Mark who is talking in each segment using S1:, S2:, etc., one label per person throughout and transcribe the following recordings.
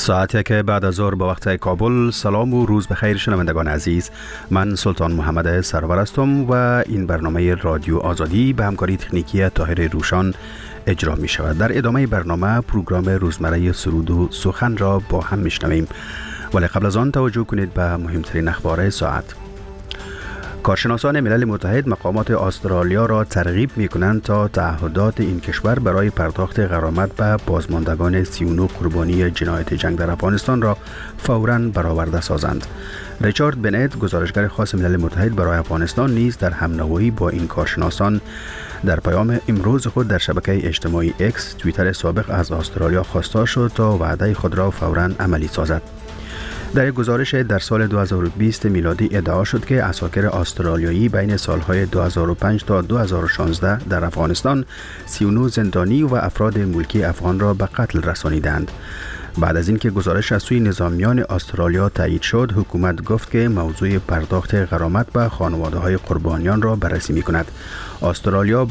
S1: ساعتی که بعد از ظهر به وقت کابل. سلام و روز بخیر شنوندگان عزیز. من سلطان محمد سرور هستم و این برنامه رادیو آزادی به همکاری تکنیکی طاهر روشان اجرا می شود. در ادامه برنامه پروگرام روزمره سرود و سخن را با هم می شنویم، ولی قبل از آن توجه کنید به مهمترین اخبار ساعت. کارشناسان ملل متحد مقامات استرالیا را ترغیب می کنند تا تعهدات این کشور برای پرداخت غرامت به بازماندگان 39 قربانی جنایت جنگ در افغانستان را فوراً برآورده سازند. ریچارد بنت، گزارشگر خاص ملل متحد برای افغانستان، نیز در همنوایی با این کارشناسان در پیام امروز خود در شبکه اجتماعی اکس، توییتر سابق از استرالیا خواستار شد تا وعده خود را فوراً عملی سازد. در یک گزارش در سال 2020 میلادی ادعا شد که عساکر استرالیایی بین سالهای 2005 تا 2016 در افغانستان 39 زندانی و افراد ملکی افغان را به قتل رسانیدند. بعد از اینکه گزارش از سوی نظامیان استرالیا تایید شد، حکومت گفت که موضوع پرداخت غرامت به خانواده‌های قربانیان را بررسی می‌کند. استرالیا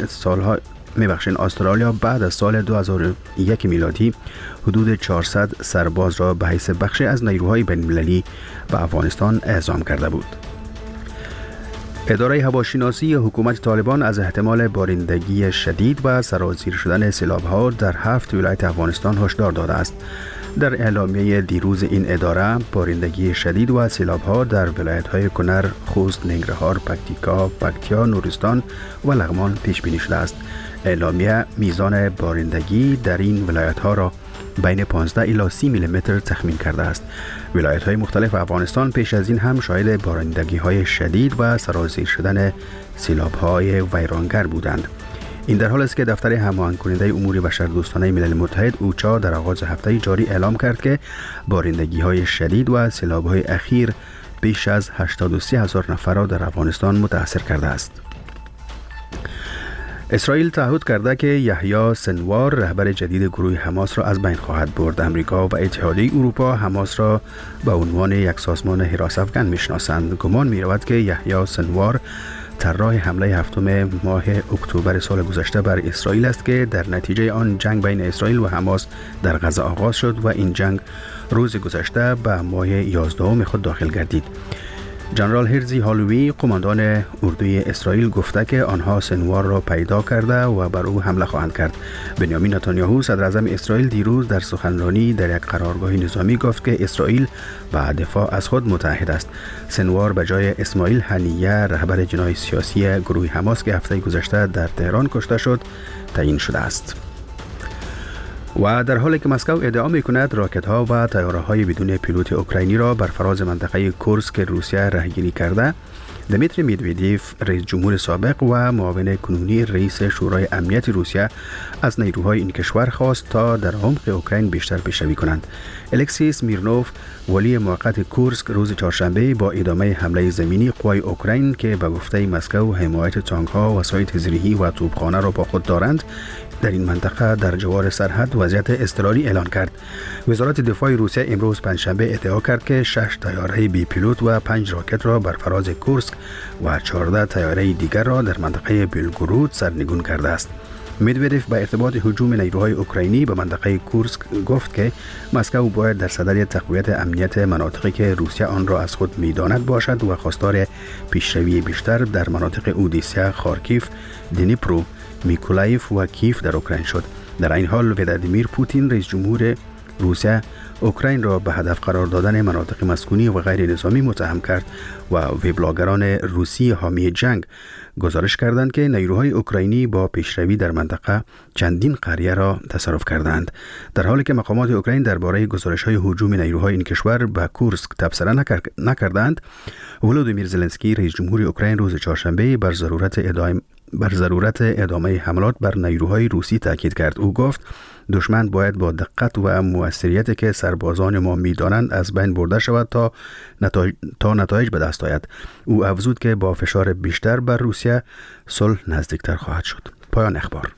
S1: بعد از سال 2001 میلادی حدود 400 سرباز را به حیث بخشی از نیروهای بین‌المللی به افغانستان اعزام کرده بود. اداره هواشناسی حکومت طالبان از احتمال بارندگی شدید و سرازیر شدن سیلاب‌ها در 7 ولایت افغانستان هشدار داده است. در اعلامیه دیروز این اداره، بارندگی شدید و سیلاب‌ها در ولایت‌های کنر، خوست، ننگرهار، پکتیا، نورستان و لغمان پیش بینی شده است. اعلامیه میزان بارندگی در این ولایت‌ها را بین 15 الی 30 میلیمتر تخمین کرده است. ولایت‌های مختلف افغانستان پیش از این هم شاهد بارندگی‌های شدید و سرازیر شدن سیلاب‌های ویرانگر بودند. این در حالی است که دفتر هماهنگ کننده امور بشردوستانه ملل متحد اوچا در آغاز هفته جاری اعلام کرد که بارندگی‌های شدید و سیلاب‌های اخیر بیش از 83,000 نفر را در افغانستان متاثر کرده است. اسرائیل تعهد کرده که یحیی سنوار، رهبر جدید گروه حماس را از بین خواهد برد. امریکا و اتحادیه اروپا حماس را به عنوان یک سازمان حراس افکن میشناسند. گمان می‌رود که یحیی سنوار طراح حمله هفتم ماه اکتبر سال گذشته بر اسرائیل است که در نتیجه آن جنگ بین اسرائیل و حماس در غزه آغاز شد و این جنگ روز گذشته به ماه 11 خود داخل گردید. جنرال هرزی هالوی، قماندان اردوی اسرائیل، گفته که آنها سنوار را پیدا کرده و بر او حمله خواهند کرد. بنیامین نتانیاهو، صدر اعظم اسرائیل، دیروز در سخنرانی در یک قرارگاه نظامی گفت که اسرائیل به دفاع از خود متعهد است. سنوار به جای اسماعیل هنیه، رهبر جناح سیاسی گروه حماس که هفته گذشته در تهران کشته شد، تعیین شده است. و در حالی که مسکو ادعا می‌کند راکت‌ها و طیاره‌های بدون پیلوت اوکراینی را بر فراز منطقه کورسک روسیه رهگیری کرده، دمیتری مدودیف، رئیس جمهور سابق و معاون کنونی رئیس شورای امنیت روسیه، از نیروهای این کشور خواست تا در عمق اوکراین بیشتر پیشروی کنند. الکسی سمیرنوف، ولی موقت کورسک، روز چهارشنبه با ادامه حمله زمینی قوای اوکراین که به گفته مسکو حمایت تانک‌ها، وسایل زیرهی و توپخانه را با خود دارند، در این منطقه در جوار سرحد وضعیت اضطراری اعلان کرد. وزارت دفاع روسیه امروز پنجشنبه ادعا کرد که 6 طیاره بی پیلوت و 5 راکت را بر فراز کورسک و 14 طیاره دیگر را در منطقه بلگورود سرنگون کرده است. مدودیف به ارتباط هجوم نیروهای اوکراینی به منطقه کورسک گفت که مسکو باید در صدد تقویت امنیت مناطقی که روسیه آن را از خود می‌داند باشد و خواستار پیشروی بیشتر در مناطق اودیسه، خارکیف، دنیپرو، میکولایف و کیف در اوکراین شد. در این حال ولادیمیر پوتین، رئیس جمهور روسیه، اوکراین را به هدف قرار دادن مناطق مسکونی و غیر نظامی متهم کرد و وبلاگران روسی حامی جنگ گزارش کردند که نیروهای اوکراینی با پیشروی در منطقه چندین قریه را تصرف کردند. در حالی که مقامات اوکراین درباره گزارش‌های هجوم نیروهای این کشور به کورسک تبصره نکردند، ولودیمیر زلنسکی، رئیس جمهور اوکراین، روز چهارشنبه بر ضرورت ادامه حملات بر نیروهای روسی تاکید کرد. او گفت دشمن باید با دقت و موثریتی که سربازان ما می‌دانند از بین برده شود تا نتایج به دست آید. او افزود که با فشار بیشتر بر روسیه صلح نزدیکتر خواهد شد. پایان اخبار.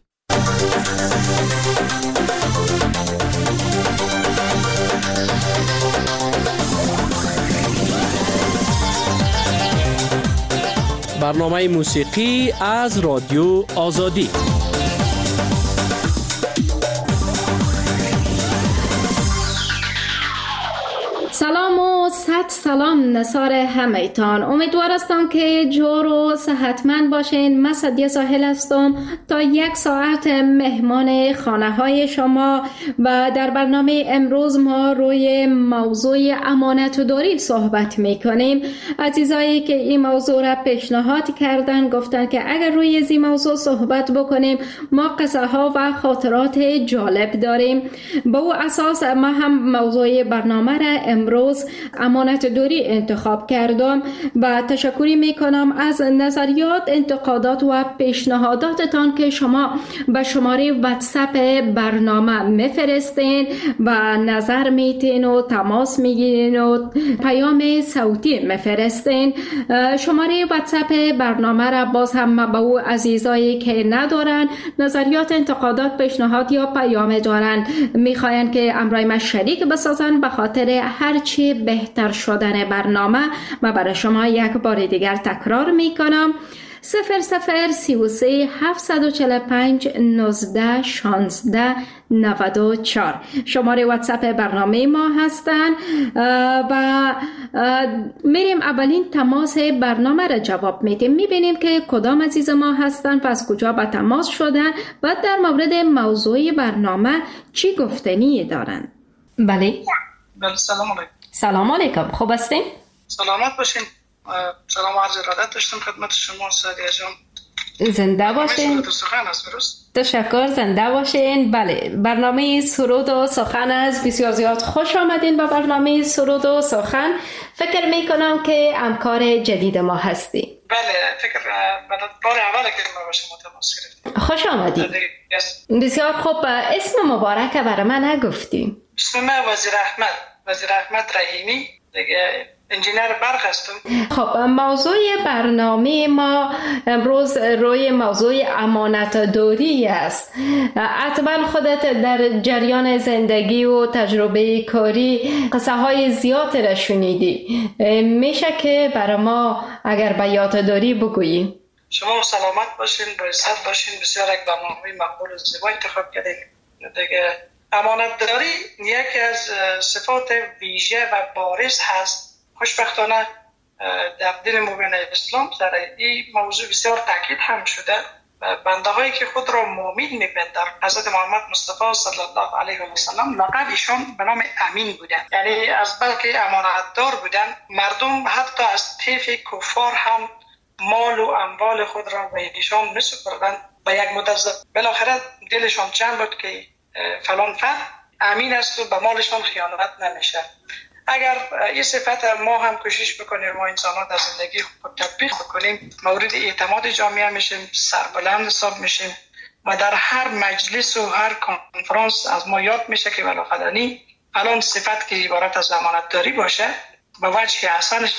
S2: برنامه موسیقی از رادیو آزادی.
S3: سلام و صد سلام نثار همه‌تان. امیدوار هستم که جور و صحتمند باشین. من سعدیه ساحل هستم تا 1 ساعت مهمان خانه های شما و در برنامه امروز ما روی موضوع امانتداری صحبت میکنیم. عزیزایی که این موضوع را پیشنهاد کردن گفتن که اگر روی این موضوع صحبت بکنیم ما قصه ها و خاطرات جالب داریم. به او اساس ما هم موضوع برنامه را امروز امانتداری انتخاب کردم و تشکری میکنم از نظریات، انتقادات و پیشنهاداتتان که شما به شماره واتساپ برنامه میفرستین و نظر میتین و تماس میگیرین و پیام صوتی میفرستین. شماره واتساپ برنامه را باز هم به او عزیزایی که ندارن نظریات، انتقادات، پیشنهاد یا پیام دارن میخواین که امرای من شریک بسازن به خاطر هرچی بهتر شدن برنامه. ما برای شما یک بار دیگر تکرار میکنم: 0033 745 19 16 94 شماره واتساپ برنامه ما هستن و میریم اولین تماس برنامه را جواب میدیم. میبینیم که کدام عزیز ما هستن و از کجا به تماس شدن و در مورد موضوع برنامه چی گفتنی دارن. بله
S4: سلام علیکم.
S3: سلام علیکم، خوب هستین؟
S4: سلامت باشین. سلام و عرض ارادت داشتم خدمت شما سعدیه جان.
S3: زنده باشین. تشکر، زنده باشین. بله، برنامه سرود و سخن است. بسیار زیاد خوش آمدین به برنامه سرود و سخن. فکر میکنم که همکار جدید ما هستی.
S4: بله، فکر بار اول که ما با شما تماس گرفتیم.
S3: خوش آمدید. بسیار خوب. اسم مبارک برای من نگفتیم.
S4: اسم من وزیر احمد رحیمی، دیگه انجینر برق هستم.
S3: خب، موضوع برنامه ما امروز روی موضوع امانتداری است. حتما خودت در جریان زندگی و تجربه کاری قصه های زیاد را شنیدی. میشه که برای ما اگر به یاد داری بگویی؟
S4: شما سلامت باشین، با عزت باشین. بسیار یک برنامه مقبول و زیبا انتخاب کردید. دیگه امانتداری یکی از صفات ویژه و بارز هست. خوشبختانه در دین مبین اسلام در این موضوع بسیار تاکید هم شده و بنده هایی که خود را مؤمن می‌پندارند حضرت محمد مصطفی صلی الله علیه و سلم لقب ایشان به نام امین بودند، یعنی از بلکه امانتدار بودند. مردم حتی از طیف کفار هم مال و اموال خود را به ایشان می‌سپردند. به یک مدت بالاخره دلشان چند بود که فلان فرد امین است و به مالشان خیانت نمیشه. اگر این صفت ما هم کوشش بکنیم، ما انسان‌ها در زندگی خود تطبیق بکنیم، مورد اعتماد جامعه میشیم، سربلند حساب میشیم و در هر مجلس و هر کنفرانس از ما یاد میشه که بلاخره فلان صفت که عبارت از امانتداری باشه به وجه حسنش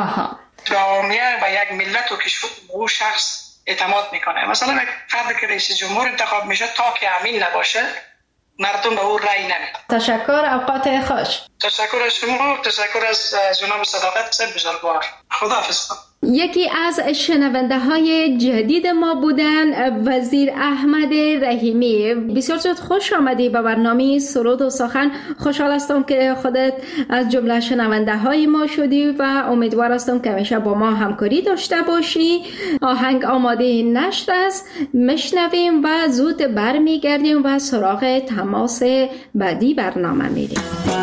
S4: جامعه و یک ملت و کشور به او شخص اعتماد میکنه. مثلا یک فرد که رئیس جمهور انتخاب میشه تا که امین نباشه مردم به او رأی نمیدن.
S3: تشکر، اوقات خوش.
S4: تشکر از شما، تشکر از جناب صداقت بزرگوار. خداحافظ.
S3: یکی از شنونده های جدید ما بودن وزیر احمد رحیمی. بسیار زود خوش آمدی به برنامه سرود و سخن. خوشحال هستم که خودت از جمله شنونده های ما شدی و امیدوار هستم که همیشه با ما همکاری داشته باشی. آهنگ آماده نشده است، میشنویم و زود برمیگردیم و سراغ تماس بعدی برنامه میریم.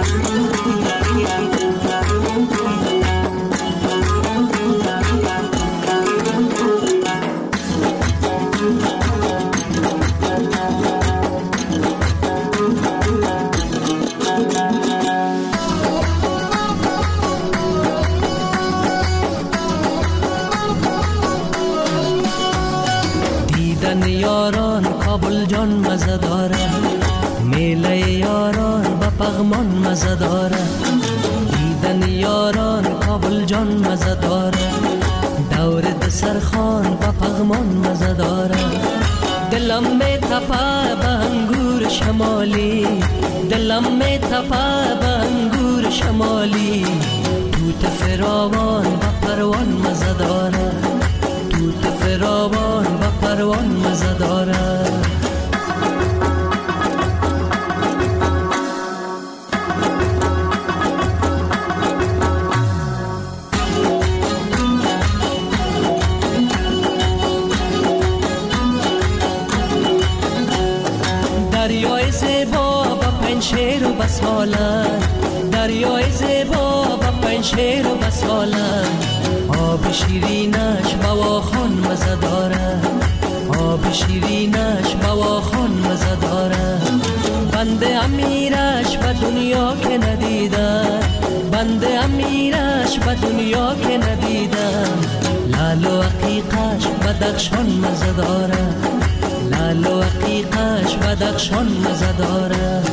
S5: یاران کابل جان مزه داره، میله یاران با پغمان مزه داره. دیدن یاران کابل جان مزه داره، دور دسرخان با پغمان مزه داره. دلم می تپه به انگور شمالی، دلم می تپه به انگور شمالی. توت فراوان با پروان مزه داره، توت فراوان با پروان مزه داره. شیر و بسالن، دریای زیبا با پنشیر و بسالن. آب شیرینش بواخان مزه داره، آب شیرینش بواخان مزه داره. بنده امیرش به دنیا که ندیدم، بنده امیرش به دنیا که ندیدم. لال و عقیقش بدخشان مزه داره، لال و عقیقش بدخشان مزه داره.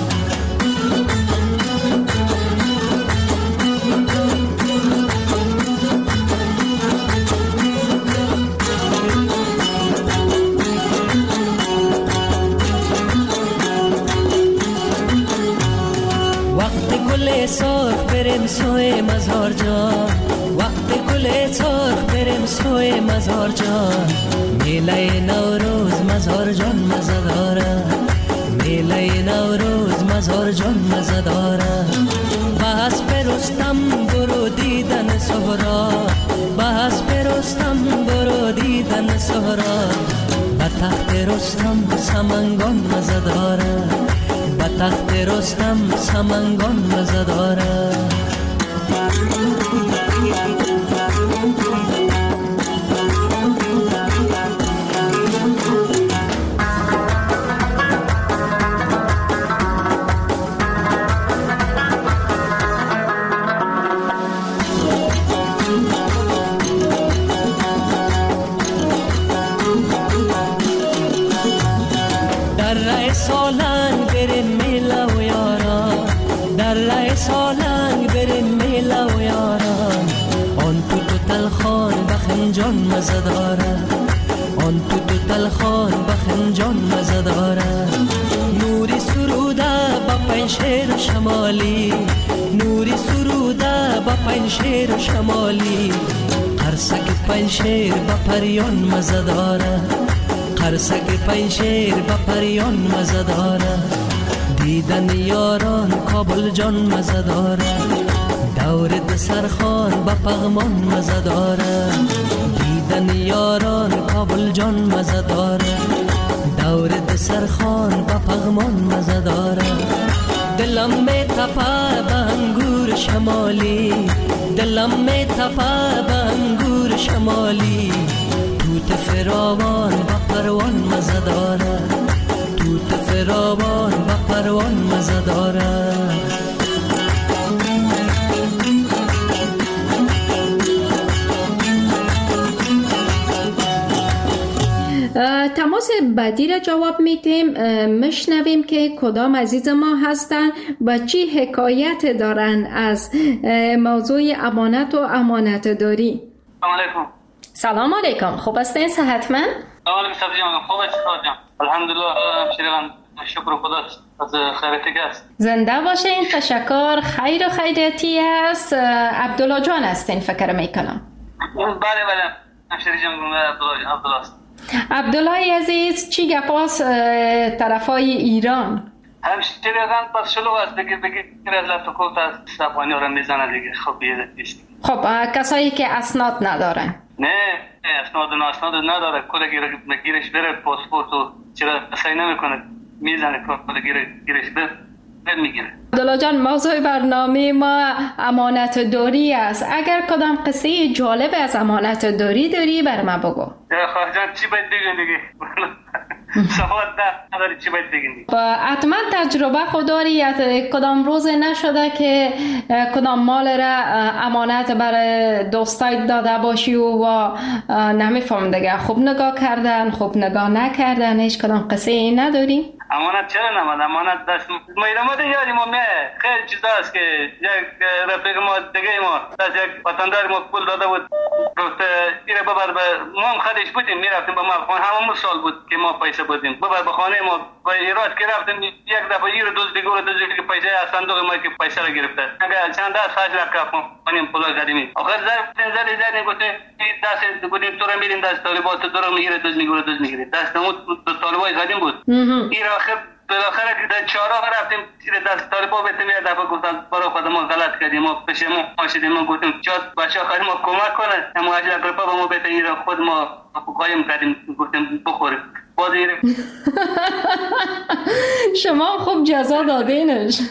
S5: سرخ بریم سوی مزار جان، وقت گل سرخ بریم سوی مزار جان. میله نوروز مزار جان مزه داره، میله نوروز مزار جان مزه داره. بس برستم برو دیدن سهرا، بس برستم برو دیدن سهرا. به تخت رستم سمنگان مزه داره، به تخت رستم سمنگان مزه داره. سالنگ بریم میله و یاران، در ره سالنگ بریم میله و یاران. آن تو تلخان بخنجان مزه داره، آن تو تلخان بخنجان مزه داره. نوری سروده با پنشیر شمالی، نوری سروده با پنشیر شمالی. قرصک پنشیر با پریان مزه داره، قرصک پنشیر با پریان مزه داره. دیدن یاران کابل جان مزه داره، دور دسرخان با پغمان مزه داره. دیدن یاران کابل جان مزه داره، دور دسرخان با پغمان مزه داره. دلم می تپه به انگور شمالی، دلم می تپه به انگور شمالی. توت فراوان با پروان مزه داره، توت فراوان با پروان مزه داره.
S3: تماس بعدی را جواب میدیم. مشنویم که کدام عزیز ما هستن و چی حکایت دارن از موضوع امانت و امانت داری.
S6: سلام علیکم.
S3: سلام علیکم. خوب هستین؟ صحتمند؟
S6: سلام علیکم صاحب جان. خوب هستم. الحمدلله. شکر خدا از خیرتی است.
S3: زنده باشین. تشکر. خیر و خیرتی است. عبدالله جان هستین فکر میکنم.
S6: بله همشری جان عبدالله است.
S3: عبدالله عزیز چی گپاس طرفای ایران؟
S6: همشری جان پس شلو است بگیر از لپتاپ تا سپانی رو میزنه دیگه. خب بیست.
S3: خب کسایی که اسناد ندارن.
S6: نه اسناد نداره. کد گیرش بره پاسپورت و چرا سعی نمیکنه میزنه کد گیرش بره میگیره.
S3: عبدالله جان موضوع برنامه ما امانت داری است. اگر کدام قصه جالب از امانت داری بر ما بگو.
S6: خواهر جان چی باید بگم دیگه؟ سواد نداری چی باید بگم دیگه؟
S3: حتما تجربه خود داری. کدام روز نشده که کدام مال را امانت بر دوستای داده باشی و نمیفهم دیگه خوب نگاه کردن خوب نگاه نکردن؟ هیچ کدام قصه این نداری؟
S6: امانت چرا نماد؟ امانت دست میرماده یاری ما خیلی چیز هست که یک رفیق ما دیگه ما دست یک وطندار ما پول داده بود گفت ایره ببر ما هم خودش بودیم میرفتیم با ما خانه همون سال بود که ما پیسه بودیم ببر به خانه ما با ایراد که رفتیم یک دفعه ایره دوز دیگه که پیسه از صندوق ما که پیسه رو گرفته اگر چند دست خرج رفت کنیم پول قدیمی آخر زدیم گفتیم دست بودیم تو رو میریم دست طالبات تو رو میگیره دوز میگیره دست نمود طالبای قدیم بود ایره آخر بالاخره که در چهارراه رفتیم دست طالبا بهتون یه دفعه گفتن برای خود ما غلط کردیم ما پشیمون شدیم ما گفتیم شاید بچه‌ها خیلی ما کمک کنه اما اجازه طالبا ما بهتون خود ما قایم کردیم گفتیم بخوریم بازی
S3: شما خوب جزا دادینش.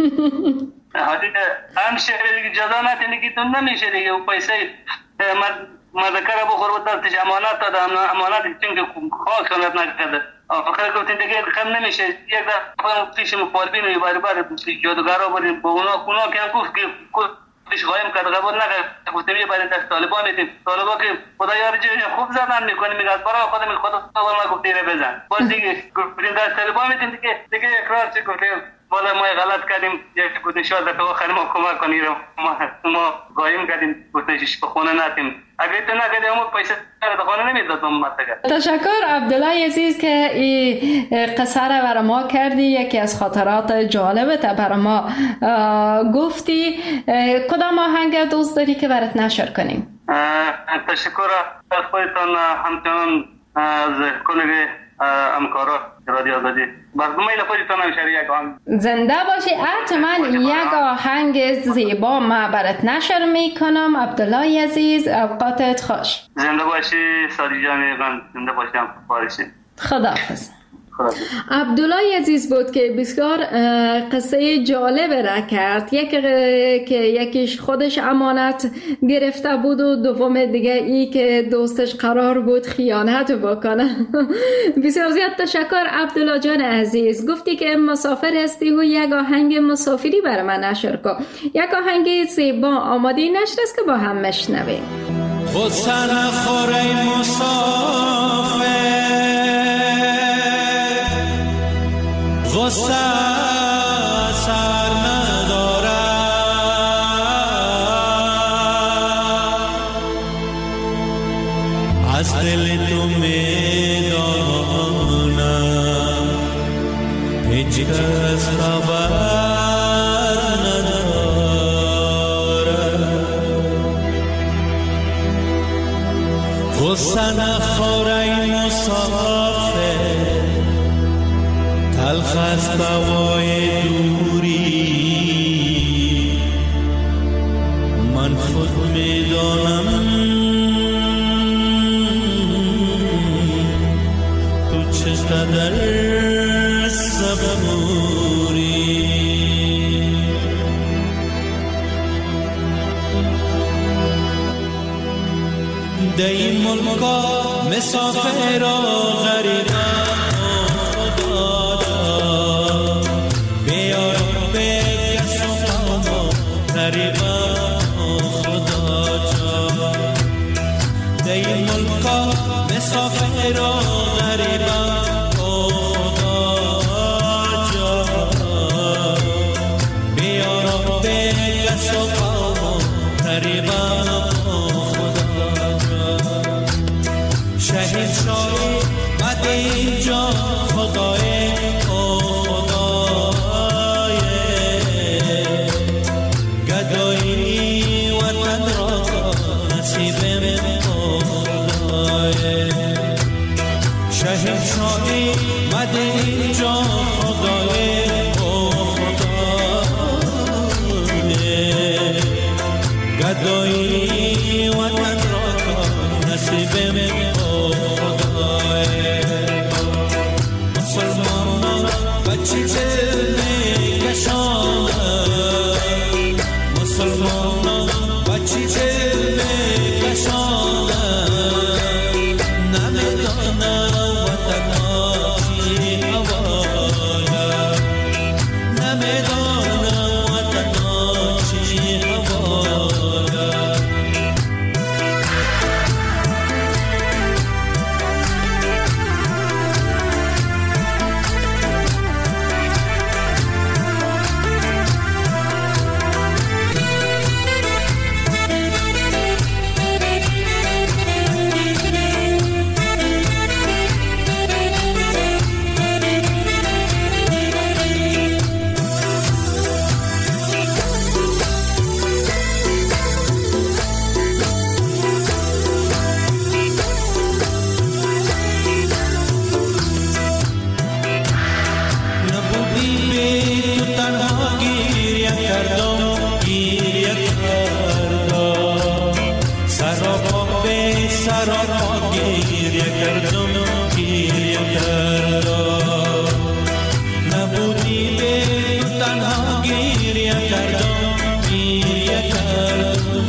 S6: همشه دیگه جزا نتینه که تو نمیشه دیگه. و پیسه مذکر بخور و دستش امانت داده، امانت چون که خواه کنت نکرده. فقط گفتین دیگه خم نمیشه. یک دفعه پیش مفالبین و باری جادوگرها بودیم با اونا که هم گفت که پیش قایم کرد قبول نکرد. گفتیم یه برای دست طالبان میتیم. طالبان که خدا یاری خوب زدن میکنیم، میگه از برای خودم خدا ما گفت دیره بزن. باز دیگه گفتیم دست طالبان میتیم دیگه اقرار چی گفتیم والا ما غلط کردیم، یک گفتیم شاید دفعه آخر ما کمک کنیم، ما قایم کردیم گفتیش به خونه نتیم. اگر تو نکردیم اما پیسه به خونه نمیداد ممتگه.
S3: تشکر عبدالله عزیز که این قصه را برای ما کردی، یکی از خاطرات جالبت برای ما گفتی. کدام آهنگ دوست داری که برات نشر کنیم؟
S6: تشکر از خودتان، همچنان از کلیگ همکارا رادیو آزادی. برنامه خودتان هم شریک آهنگ
S3: زنده باشی. حتما یک آهنگ زیبا ما برات نشر میکنم. عبدالله عزیز اوقاتت خوش.
S6: زنده باشی سادی جان، زنده باشی هم فارسی.
S3: خداحافظ. عبدالله عزیز بود که بسیار قصه جالب را کرد. یکیش خودش امانت گرفته بود و دوم دیگه ای که دوستش قرار بود خیانت بکنه. بسیار زیاد تشکر عبدالله جان عزیز. گفتی که مسافر هستی و یک آهنگ مسافری برای من نشر کن. یک آهنگ زیبا آماده نشر است که با هم مشنویم.
S7: خود سن خوره مسافر غصه سر ندارد، از دل تو میدانم هیچ کس خبر ندارد. غصه نخور ای مسافر، تلخ است هوای دوری، من خود میدانم تو چقدر صبوری. در این ملکا مسافر و غریبان مسافر و غریبم او خدا جا، بیارم به کس و قوم غریبم او خدا جا. شهید شایی مد اینجا خدای او خدای، گدایی وطن را نصیبم او خدای. شهید شایی مد اینجا خدای او خدای، گدایی وطن را نصیبم او خدای. گریه کردم گریه کردم نبودی به تنها گریه کردم گریه کردم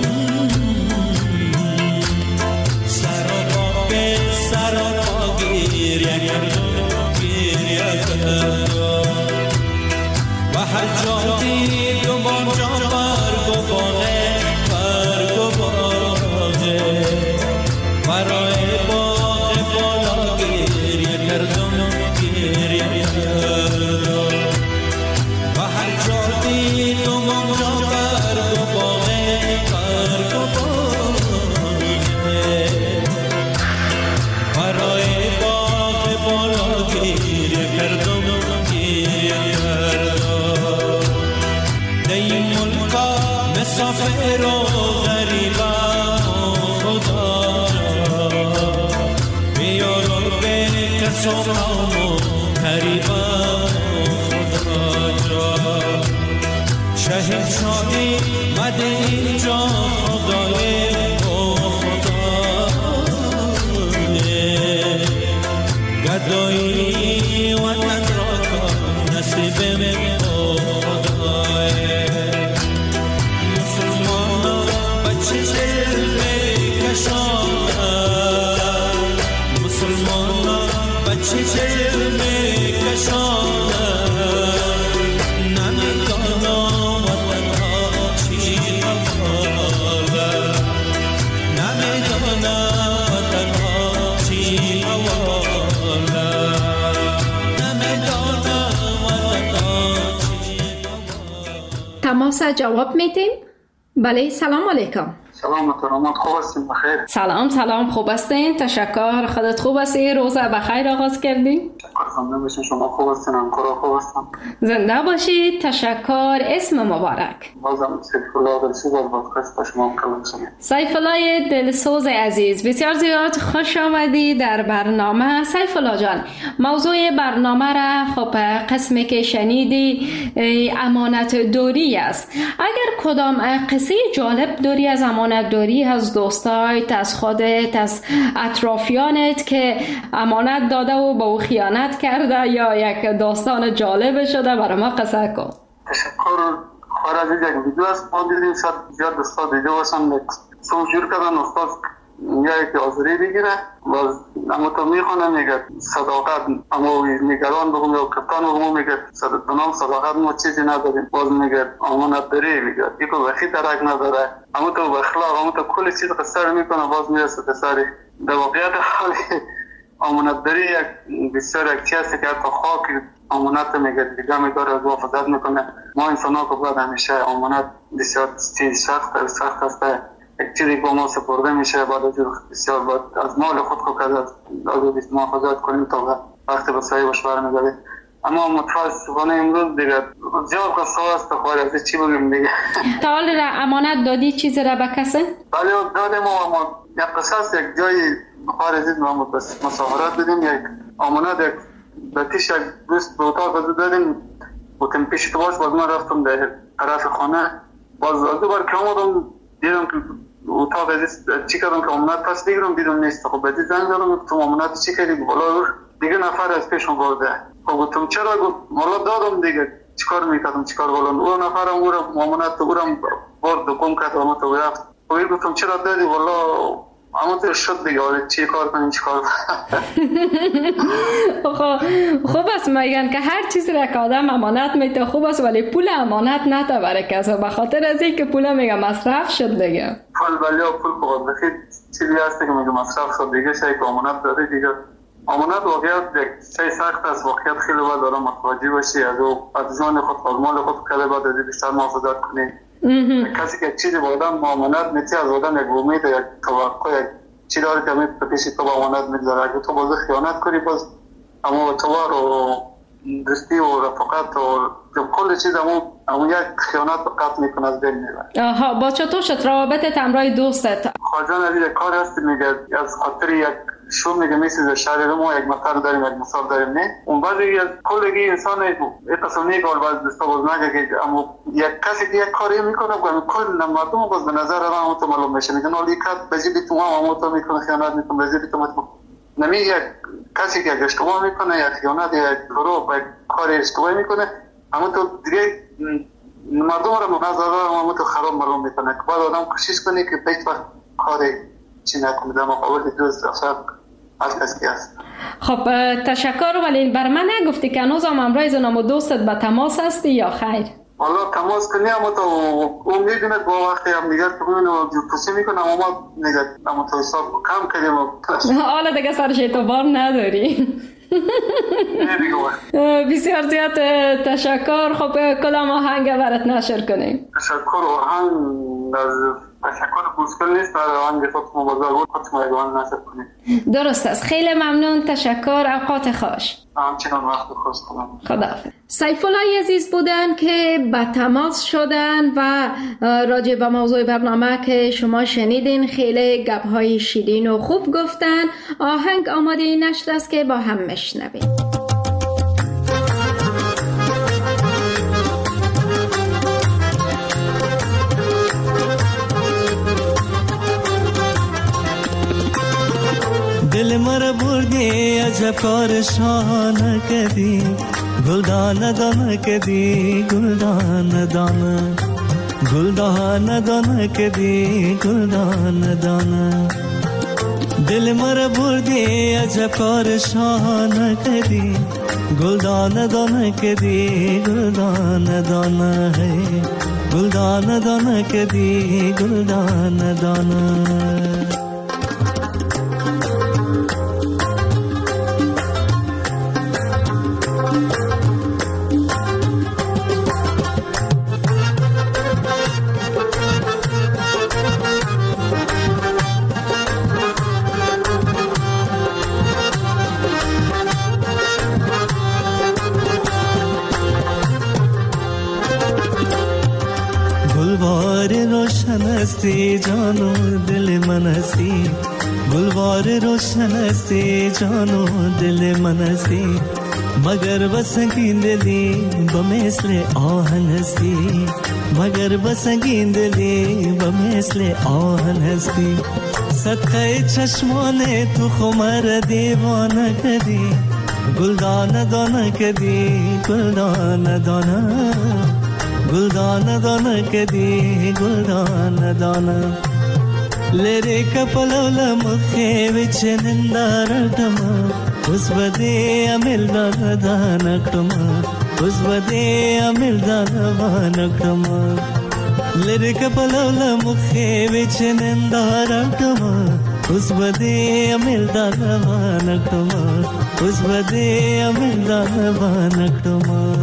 S7: سراپا به سراپا گریه کردم گریه کردم و هر جا دیدم آنجا برگ و باغه برگ و باغه برای باغ بالا گریه کردم گریه کردم و هر جا دیدم آنجا برگ و باغه برگ و باغه برای باغ بالا گریه کردم گریه کردم این ملکا مسافر و غریبم خدا بیارو به کس و قوم و قریبم خدا شهر شادی مده اینجا خدای او خدای گدایی وطن را کن نصیب او خدای مسلمان بچه دل کشانم مسلمان بچه دل کشانم نمیدانم وطن ها چی حواله نمیدانم وطن ها چی حواله نمیدانم وطن ها چی حواله.
S3: تماس جواب میتین؟ بله سلام علیکم.
S6: سلام محترمات، خوب هستین؟ بخیر.
S3: سلام خوب هستین؟ تشکر. خودت خوب هستی؟ روزه بخیر آغاز کردین؟
S6: خانم باشین، شما خوب هستین؟ همکارا خوب هستن؟
S3: زنده باشید. تشکر. اسم مبارک؟
S6: بازم سیف الله دلسوز از پادکست شما مکلم شدیم.
S3: سیف الله دلسوز عزیز، بسیار زیاد خوش آمدی در برنامه. سیف الله جان، موضوع برنامه را خب قسمی که شنیدی امانت داری است. اگر کدام قصه جالب داری از امانت داری از دوستایت، از خودت، از اطرافیانت که امانت داده و با او خیانت کرده یا یک داستان جالب شده برای ما قصه کن.
S6: تشکر. خواهر عزیز، یک ویدیو است ما دیدیم، شاید زیاد دوستا دیده باشن، سو جور کردن استاد یک آذری بگیره باز اما تو میخونه میگه صداقت، اما نگران بگم یا کپتان بگم میگه بنام صداقت ما چیزی نداریم، باز میگه امانت داری، میگه یکو وقتی درک نداره، اما تو بخلاق، اما تو کل چیز قصر میکنه باز میرسه قصری. در واقعیت حالی امانت داری یک بسیار یک چیزی که حتی خاک امانت میگه دیگه میداره از محافظت میکنه. ما انسان ها که باید همیشه امانت بسیار چیز سخت است، یک چیزی با ما سپرده میشه باید بسیار باید از مال خود که از محافظت کنیم تا وقتی به صحیح برمیگردیم. اما متاسفانه امروز دیگه زیاد قصه هست، خواهر از چی بگیم دیگه.
S3: تا حال را امانت دادی چیزی را به کسی؟
S6: بله دادیم، اما یک قصه هست، یک جایی خواهر عزیز ما مسافرت دیدیم، یک امانت یک بتیش یک دوست به اتاق دادیم بودیم پیش تو باش، باز من رفتم در طرف خانه، باز دو بار که آمدم دیدم که اتاق عزیز چی کردم که امانت پس بگیرم دیدم نیست. خب بعدی زنگ دادم گفتم امانت چی کردی؟ بالا دیگه نفر از پیشم برده. خب گفتم چرا؟ گفت بالا دادم دیگه چیکار میکردم چیکار بالا اون نفرم او را امانت او را برد و گم کرد و تو رفت. خب گفتم چرا دادی؟ والا اما تو شد دیگه، آره چی کار کنیم چیکار
S3: خوب است میگن که هر چیزی را که آدم امانت میده خوب است، ولی پول امانت نده برای کسی، به خاطر از اینکه پول میگه مصرف شد دیگه.
S6: پول ولی پول خود بخیر چیزی هست که میگه مصرف شد دیگه، شاید که امانت داره دیگه. امانت واقعیت یک شای سخت است، واقعیت خیلی باید داره متوجه باشی، از جان خود از مال خود خیلی باید از بیشتر محافظت کنی. کسی که چیزی با آدم امانت میتی از آدم یک امید، یک توقع، یک چی داره که امید پیش تو با امانت میگذاره. اگه تو باز خیانت کنی باز اما توار و دوستی و رفاقت و کل چیز اما یک خیانت قطع میکنه از بین میبره.
S3: آها، با چطور شد روابطت همراه دوستت؟
S6: خواجان عزیز کار هست میگه از خاطر یک شو میگه مثل شهر ما یک مثال داریم یک مثال داریم نه اون بعد کلی انسان اتصالی کار باز دستاوز نگه که اما یک کسی که یک کاری میکنه و کل مردم باز به نظر ما تو معلوم میشه میگن ولی کات بجیب تو ما تو میکنه خیانت میکنه بجیب تو نمیگه کسی که اشتباه میکنه یا خیانت یا گروه یک کاری اشتباه میکنه اما تو دیگه مردم رو نظر اما تو خراب معلوم میکنه که بعد آدم کوشش کنه که هیچ وقت کاری چی نکنه در مقابل دوست افسر از کسی هست.
S3: خب تشکر ولی بر من نگفتی که هنوز هم امرای زنم و دوستت به تماس هستی یا خیر؟
S6: والا تماس کنی اما تو اون میدونه با وقتی هم نگرد کنیم و پسی میکنم اما نگرد اما تو حساب کم کردیم
S3: حالا دیگه سرش اعتبار نداری. بسیار زیاد تشکر. خب کدام آهنگ برات نشر کنیم؟
S6: تشکر آهنگ از تشکر بوسکل نیست برای آهنگ خودم بازار بود خودم ایوان نشر کنیم.
S3: درست است. خیلی ممنون. تشکر. اوقات خوش.
S6: همچنان وقت خوش کنم.
S3: خداحافظ. سیف الله عزیز بودن که به تماس شدن و راجع به موضوع برنامه که شما شنیدین خیلی گپ‌های شیرین و خوب گفتن. آهنگ آماده نشده است که با هم میشنویم.
S7: دل مر بردی عجب کار شانه کدی گلدان دانه کدی گلدان دانه گلدان دانه کدی گلدان دانه دل مر بردی عجب کار شانه کدی گلدان دانه کدی گلدان دانه گلدان دانه کدی گلدان دانه روشن استی جانو دل من استی گلوار روشن استی جانو دل من استی مگر بسنگین دلی بمثل آهن استی مگر بسنگین دلی بمثل آهن استی صدقه چشمان تو خمر دیوانه کدی گلدان دانه کدی گلدان دانه گلدان دانه کدی گلدان دانه لری کپلول مخه وچ نندارتم اس بده امل دانکتم اس بده امل دانکتم لری کپلول مخه وچ نندارتم اس بده امل دانکتم اس بده امل دانکتم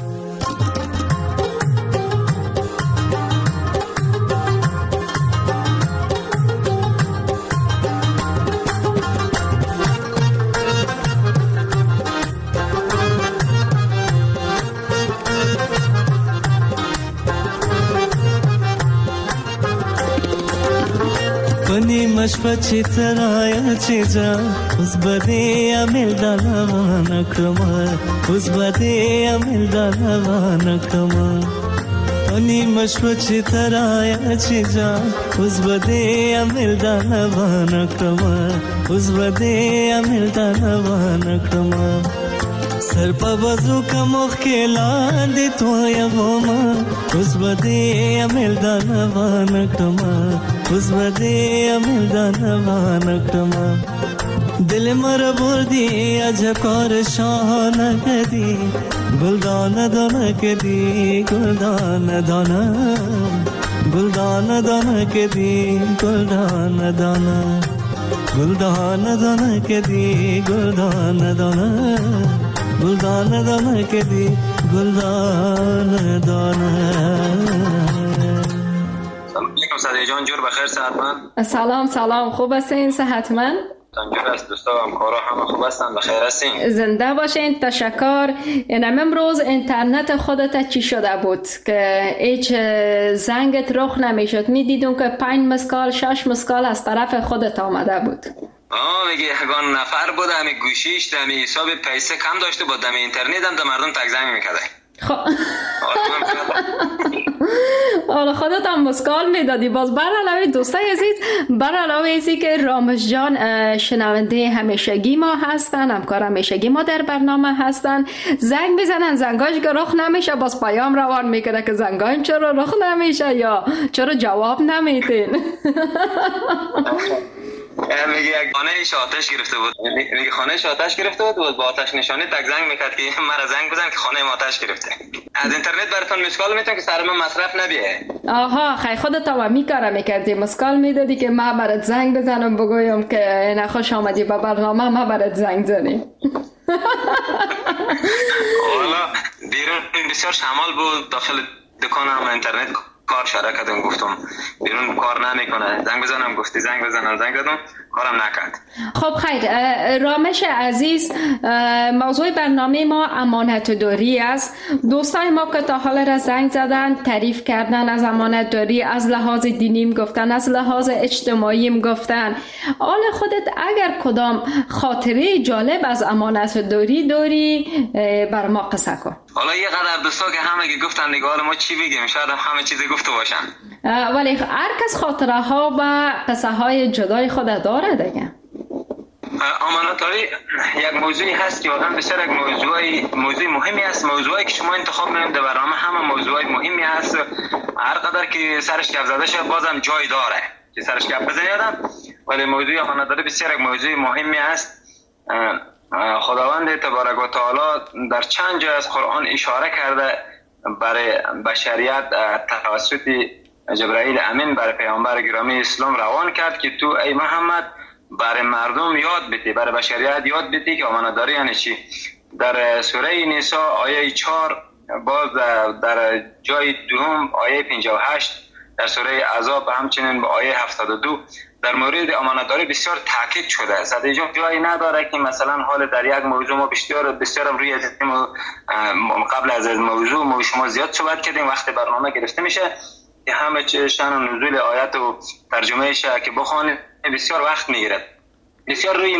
S7: مشپچی ترایا چیزا اس بده امل دلوان کما اس بده امل دلوان کما انی مشپچی ترایا چیزا اس بده امل دلوان کما اس بده امل دلوان کما سر په بازو کا مخ کې لاندې تویا وما اوس بده امل دانوان کما اوس بده امل دانوان کما دل مر بردی عجب کار شان کدی گلدان دانه کدی گلدان دانه گلدان دانه کدی گلدان دانه گلدان دانه کدی گلدان دانه گلدان دانه کدی گلدان دانه.
S8: سلام علیکم صدیق جان، جور بخیر صحتمند؟
S3: سلام خوب هستین؟ صحتمند؟
S8: جور است دوستا و همکارا همه خوب هستن؟ بخیر هستین؟
S3: زنده باشین. تشکر. اینم امروز اینترنت خودت چی شده بود که هیچ زنگت رخ نمیشد؟ میدیدون که 5 مسکال 6 مسکال از طرف خودت آمده بود.
S8: میگه یگان نفر بود همی گوشیش دمی حساب پیسه کم داشته بود دمی اینترنت هم در مردم تگزنگ میکرده.
S3: حالا خودت هم مسکال میدادی. باز بر علاوه دوستای عزیز، بر علاوه ایزی که رامش جان شنونده همیشگی ما هستن، همکار همیشگی ما در برنامه هستن، زنگ میزنن زنگاش که رخ نمیشه، باز پیام روان میکنه که زنگایم چرا رخ نمیشه یا چرا جواب نمیدین.
S8: میگه یک خانهش آتش گرفته بود، میگه خانهش آتش گرفته بود با آتش نشانی تک زنگ میکرد که مرا زنگ بزن که خانه ما آتش گرفته. از اینترنت براتون مسکال میتونم که سر من مصرف نبیه.
S3: آها خیلی خودت هم میکاره میکردی، مسکال میدادی که من برات زنگ بزنم بگویم که نخوش آمدی به برنامه، من برات زنگ زنیم.
S8: والا بیرون بسیار شمال بود، داخل دکانم اینترنت کار شروع کردم، گفتم بیرون کار نمیکنه، زنگ بزنم، گفتی زنگ بزنم، زنگ زدم، کارم نکرد.
S3: خب خیر رامش عزیز، موضوع برنامه ما امانت داری است. دوستای ما که تا حال را زنگ زدن تعریف کردن از امانت داری، از لحاظ دینیم گفتن، از لحاظ اجتماعیم گفتن. حال خودت اگر کدام خاطره جالب از امانت داری بر ما قصه کن.
S8: حالا یه قدر دوستا که همه گفتن دیگه، حالا ما چی بگیم، شاید همه چیز گفته باشن،
S3: ولی هر کس خاطره ها و قصه های جدای خود داره دیگه.
S8: امانتداری یک موضوعی هست که آدم بسیار یک موضوع مهمی است. موضوعی که شما انتخاب می‌کنید در برنامه همه موضوعی مهمی هست، هر قدر که سرش گپ زده شه بازم جای داره که سرش گپ بزنی آدم، ولی موضوع امانتداری بسیار یک موضوع مهمی است. خداوند تبارک و تعالی در چند جای از قرآن اشاره کرده برای بشریت توسط جبرائیل امین برای پیامبر گرامی اسلام روان کرد که تو ای محمد برای مردم یاد بدی، برای بشریت یاد بدی که امانتداری یعنی چی. در سوره نساء آیه 4، باز در جای دوم آیه 58، در سوره احزاب همچنین با آیه 72 در مورد امانتداری بسیار تاکید شده. صد جایی نداره که مثلا حال در یک موضوع ما بسیار روی قبل از موضوع ما شما زیاد صحبت کردیم، وقت برنامه گرفته میشه که همه شأن و نزول آیات و ترجمهش که بخوانید بسیار وقت میگیره. بسیار روی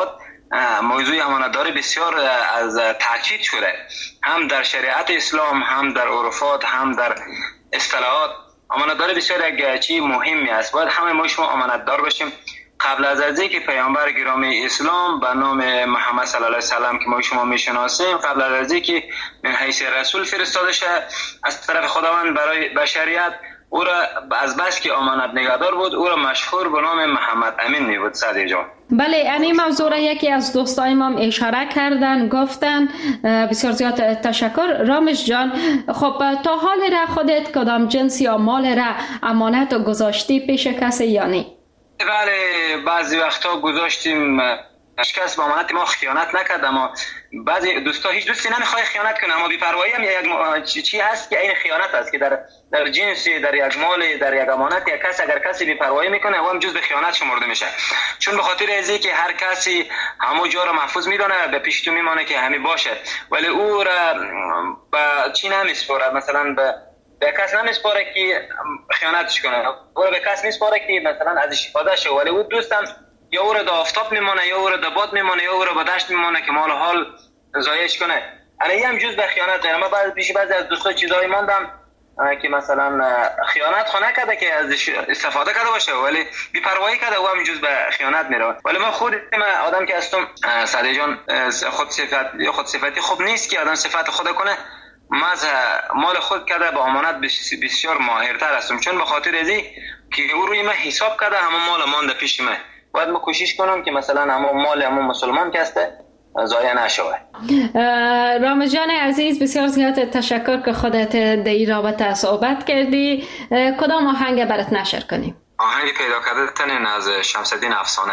S8: موضوع امانتداری بسیار از تاکید شده، هم در شریعت اسلام، هم در عرفات، هم در اصطلاحات. امانتداری بسیار یک چیز مهمی است، باید همه ما شما امانتدار باشیم. قبل از اینکه پیامبر گرامی اسلام به نام محمد صلی الله علیه و سلم که ما شما میشناسیم، قبل از اینکه من حیث رسول فرستاده شد از طرف خداوند برای بشریت، او را از بس که امانت نگهدار بود او را مشهور به نام محمد امین می‌بود. صدیق جان
S3: بله، این موضوع را یکی از دوستای ما اشاره کردن، گفتن. بسیار زیاد تشکر رامش جان. خب تا حال را خودت کدام جنس یا مال را امانت گذاشتی پیش کسی یا نه؟
S8: بله، بعضی وقتا گذاشتیم، هیچ کس با امانت ما خیانت نکرد، اما بعضی دوستا هیچ دوستی نمیخواد خیانت کنه، اما بی‌پروایی هم یک چی هست که این خیانت است که در جنسی، در یک مال، در یک امانت یک کس اگر کسی بی‌پروایی میکنه و هم جز به خیانت شمرده میشه، چون به خاطر ازی که هر کسی همو جا رو محفوظ میدونه به پیش تو میمانه که همین باشه، ولی او را به چی نمیسپاره، مثلا به کس نمیسپاره که خیانتش کنه، او را به کس میسپاره که مثلا از استفاده شه، ولی او دوستم یا او را در آفتاب میمونه، یا او را در باد میمونه، یا او را به دشت میمونه که مال حال ضایعش کنه. علی هم جز به خیانت داره. ما بعضی از دوستا چیزایی ماندم که مثلا خیانت خو نکرده که از استفاده کرده باشه، ولی بی‌پروایی کرده و هم جز به خیانت میره. ولی من خود آدم که هستم صدیق جان، خود صفتی خوب نیست که آدم صفت خود کنه. من از مال خود کرده با امانت بسیار ماهرتر هستم، چون به خاطر ازی که او روی من حساب کرده همه مال مانده پیش من. باید ما کوشش کنم که مثلا همه مال همه مسلمان که هسته ضایع نشوه.
S3: رامش جان عزیز، بسیار زیاد تشکر که خودت در این رابطه صحبت کردی. کدام آهنگ برات نشر کنیم؟
S8: آهنگ پیدا کردن از شمس الدین افسانه.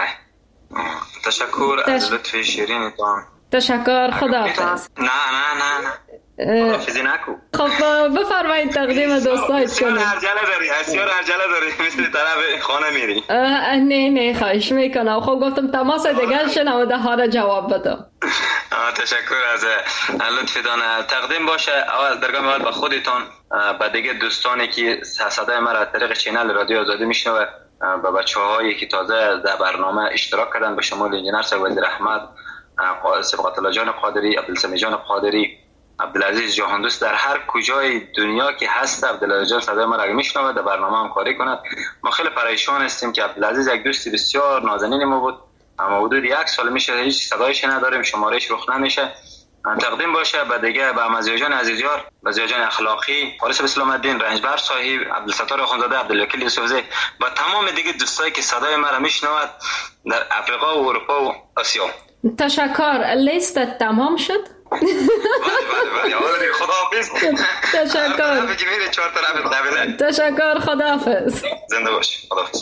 S8: تشکر از لطف شیرینتان.
S3: تشکر، خداحافظ.
S8: نه خداحافظی نکو.
S3: خب بفرمایید تقدیم دوستایت کنید.
S8: عرجله داری مثل طرف خانه میری.
S3: نه خواهش میکنم. خب گفتم تماس دیگر شنونده ها را جواب بدم.
S8: تشکر از لطفتان. تقدیم باشه اول درگاه میاد به خودتان، به دیگه دوستانی که صدای ما را طریق چینل رادیو آزادی میشنوه به بچه‌هایی که تازه در برنامه اشتراک کردن به شمول انجینر صاحب وزیر احمد، صبغت الله جان قادری، عبدالسمی جان قادری، عبدالعزیز جهاندوست، در هر کجای دنیا که هست عبدالعزیز جان صدای ما را میشنوه، در برنامه همکاری کند. ما خیلی پریشان هستیم که عبدالعزیز یک دوست بسیار نازنین ما بود، اما حدود 1 سال میشه هیچ صدایش نداریم، شمارهش رخ نمیشه. تقدیم باشه به دیگه به مزیجان عزیزیار، مزیجان اخلاقی، وارث اسلام الدین، رنجبر صاحب، عبدالستار اخوندزاده، عبدالوکیل یوسفزی و تمام دیگه دوستایی که صدای ما را میشنوند در افریقا و اروپا و آسیا.
S3: تشکر. لیست تمام شد؟
S8: بله خداحافظ.
S3: تشکر. تشکر. خداحافظ.
S8: زنده باش. خداحافظ.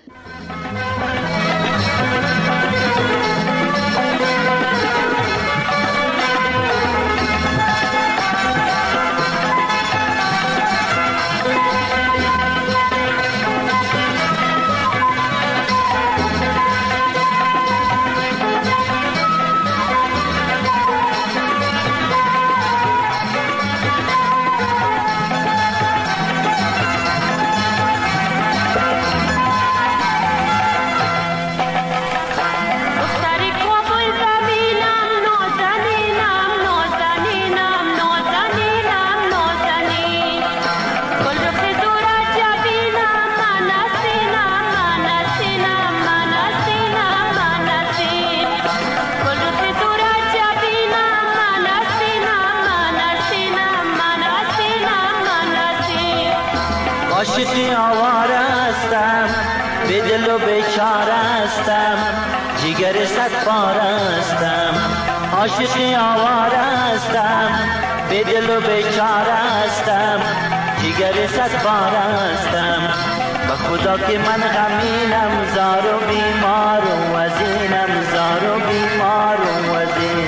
S9: عاشقی آواره هستم، به دل و بیچاره هستم، جگر صد باره هستم. عاشقی آواره هستم، به دل و بیچاره هستم، جگر صد باره هستم. به خدا که من غمینم، زار و بیمار و وزینم، زار و بیمار و وزین.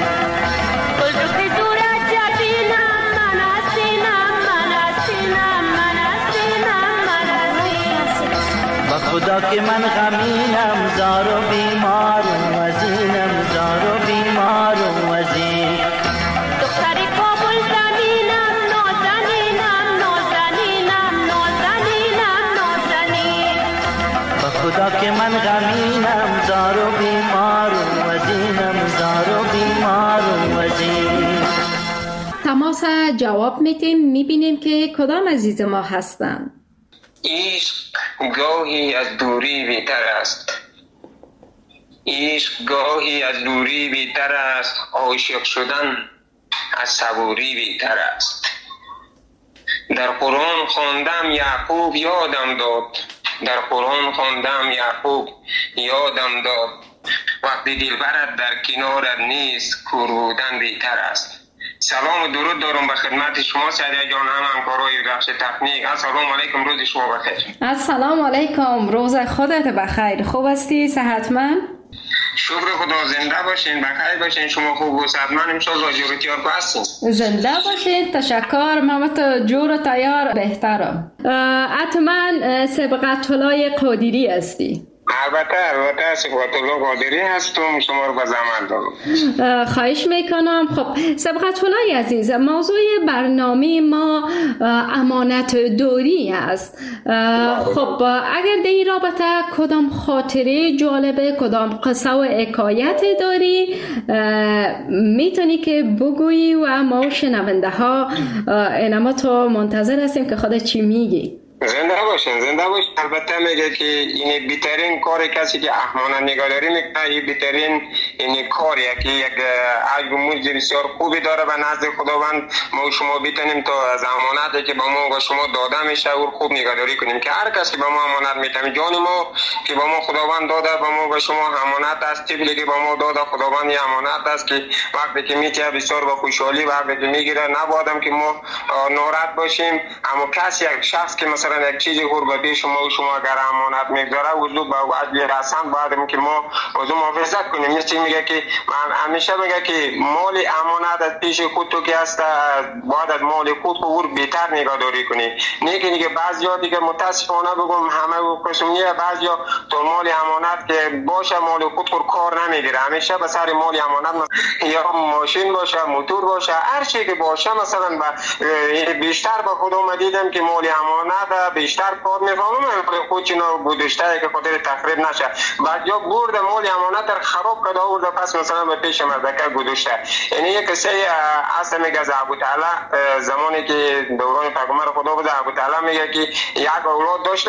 S9: خدا که من غمینم، زار و بیمار و وزینم، زار و بیمار و وزین.
S10: دختری کابل زمینم، نازنینم، نازنینم، نازنینم، نازنین.
S9: به خدا که من غمینم، زار و بیمار و وزینم، زار و بیمار و وزین.
S3: تماس جواب میبینیم که کدام عزیز ما هستند.
S11: عشق گاهی از دوری بهتر است، عشق گاهی از دوری بهتر است، عاشق شدن از صبوری بهتر است. در قرآن خواندم یعقوب یادم داد، در قرآن خواندم یعقوب یادم داد، وقتی دلبرت در کنارت نیست کور بودن بهتر است. سلام و درود دارم به خدمت شما سعدیه جان، هم همکارای بخش تکنیک. السلام علیکم، روز شما بخیر.
S3: السلام علیکم، روز خودت بخیر. خوب هستی؟ صحتمند؟
S11: شکر خدا، زنده باشین، بخیر باشین، شما خوب و صحتمند انشالله جور و تیار هستین.
S3: زنده باشین. تشکر. من تو جور و تیار بهترم. حتما صبغت الله قادری هستی؟
S11: البته صبغت الله قادری هستم، شما رو به زحمت دارم.
S3: خواهش میکنم. خب صبغت الله عزیز، موضوع برنامه ما امانت داری است. خب اگر در این رابطه کدام خاطره جالبه، کدام قصه و حکایت داری، میتونی که بگویی و ما شنونده ها اینما تو منتظر هستیم که خودت چی میگی.
S11: زنده باشین، زنده باشین. البته میگه که این بهترین کار کسی که امانت نگهداری میکنه، این بهترین این کاریه که یک اجر بسیار خوبی داره به نزد خداوند. ما شما بتونیم تا از امانتی که به ما و شما داده میشه او خوب نگهداری کنیم، که هر کسی به ما امانت میده، جان ما که به ما خداوند داده، به ما و شما امانت است. طفلی که به ما داده خداوند این امانت است که وقتی که میتیه بسیار با خوشحالی وقتی که میگیره، نبودم که ما ناراحت باشیم. اما کسی یک شخص که مثلا یک چیزی قربتی شما و شما اگر امانت میگذاره وضو به وجه رسن باید که ما وضو محافظت کنیم. مثل میگه که من همیشه میگه که مال امانت از پیش خود تو که هست باید از مال خود خود بهتر نگهداری کنی. نه که دیگه بعضیا دیگه متاسفانه بگم همه قسم نیه، بعضیا تو مال امانت که باشه مال خود خود کار نمیگیره، همیشه به سر مال امانت یا ماشین باشه موتور باشه هر چی که باشه مثلا بیشتر به خودم دیدم که مال امانت را بیشتر کار میفهمم خود اینا گذاشته که خاطر تخریب نشه بعد یا برد مال امانت را خراب کرده آورده پس مثلا به پیش مزدکه گذاشته. یعنی یک کسی اصلا میگه از ابو تعالی زمانی که دوران پیغمبر خدا بوده ابو تعالی میگه که یک اولاد داشته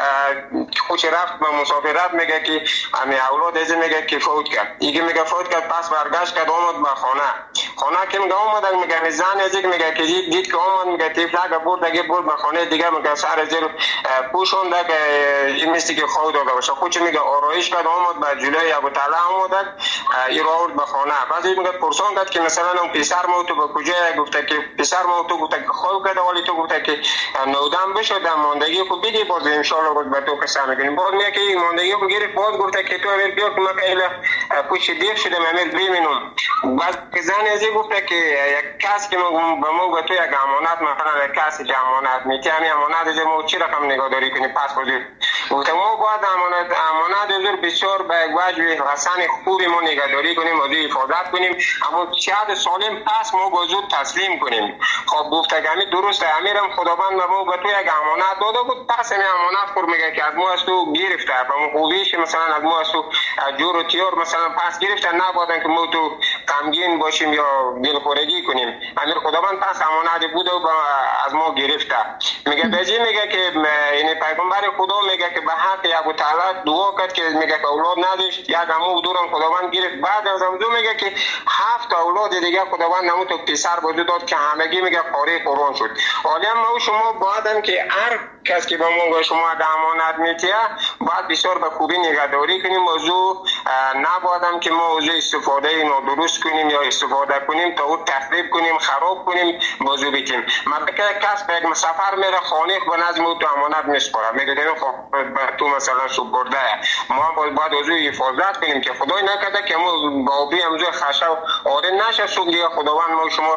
S11: خوش رفت به مسافرت میگه که همین اولاد از میگه که فوت کرد دیگه میگه فوت کرد پس برگشت کرد آمد به خانه که میگه آمد میگه زن از میگه که دید که آمد میگه تیفلک برد به خانه دیگه میگه سر زیر پوشونده که این مثل که خود داده باشه خودش میگه آرایش کرد آمد به جلوی ابو تعالی آمد این را آورد به خانه بعد میگه پرسان کرد که مثلا اون پسر ما تو به کجا گفته که پسر ما تو گفته که خواب کرده ولی تو گفته که نودم بشه در ماندگی خود بگی باز ان شاء الله به تو قسم میگیم باز میگه که ماندگی خود گرفت باز گفته که تو امیر بیا که من ایله پوش دیر شده امیر ببینم بعد که زن ازی گفته که یک کس که به تو یک امانت مثلا یک کسی که امانت میتی همین امانت از ما چی رقم نگهداری کنی پس حضور گفته ما باید امانت حضور بسیار به یک وجه حسن خوبی ما نگهداری کنیم و حفاظت کنیم اما شاید سالم پس ما بازود تسلیم کنیم. خب گفته که همین درسته امیرم خداوند ما به تو یک امانت داده بود پس همین امانت خور میگه که از ما از تو گرفته و خوبیش مثلا از ما از تو جور و تیار مثلا پس گرفته نبودن که ما تو غمگین باشیم یا دلخورگی کنیم امیر خداوند پس امانت بوده و از ما گرفته. میگه بجی میگه که این پیغمبر خدا میگه که به حق ابو تعالی دعا کرد که میگه که اولاد نداشت یک امو دورم خداوند گرفت بعد از اون میگه که 7 اولاد دیگه خداوند نمو تو پسر بود داد که همگی میگه قاری قرآن شد. حالا ما شما باید که هر کس که به ما شما امانت میتیه باید بسیار به خوبی نگهداری کنیم موضوع نباید که ما موضوع استفاده نادرست کنیم یا استفاده کنیم تا او تخریب کنیم خراب کنیم موضوع بگیم. مثلا کس به یک سفر میره خانه به نظم تو امانت میسپاره میگه تو مثلا سپرده ما باید موضوع حفاظت کنیم که خدای نکرده که ما با بی موضوع خشه آره نشه سوگ دیگه خداوند ما شما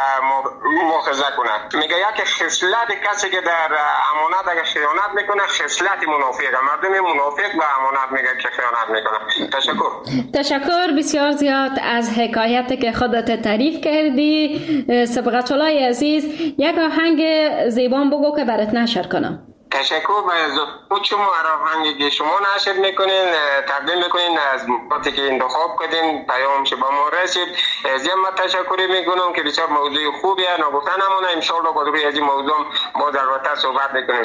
S11: مؤاخذه کنه. میگه یک خصلت کسی که در امانت اگه خیانت میکنه خصلت منافقه مردم منافق به امانت میگه که خیانت میکنه.
S3: تشکر بسیار زیاد از حکایت که خودت تعریف کردی. سبقت الله عزیز یک آهنگ زیبان بگو که برات نشر کنم.
S11: تشکر از شما آهنگی که شما نشر میکنین تقدیم میکنین از وقتی که انتخاب کردین پیامش با ما رسید از من تشکر میکنم که بسیار موضوع خوبیه نگفتن همونه ان شاء الله با روی از این موضوع ما در وقت صحبت میکنیم.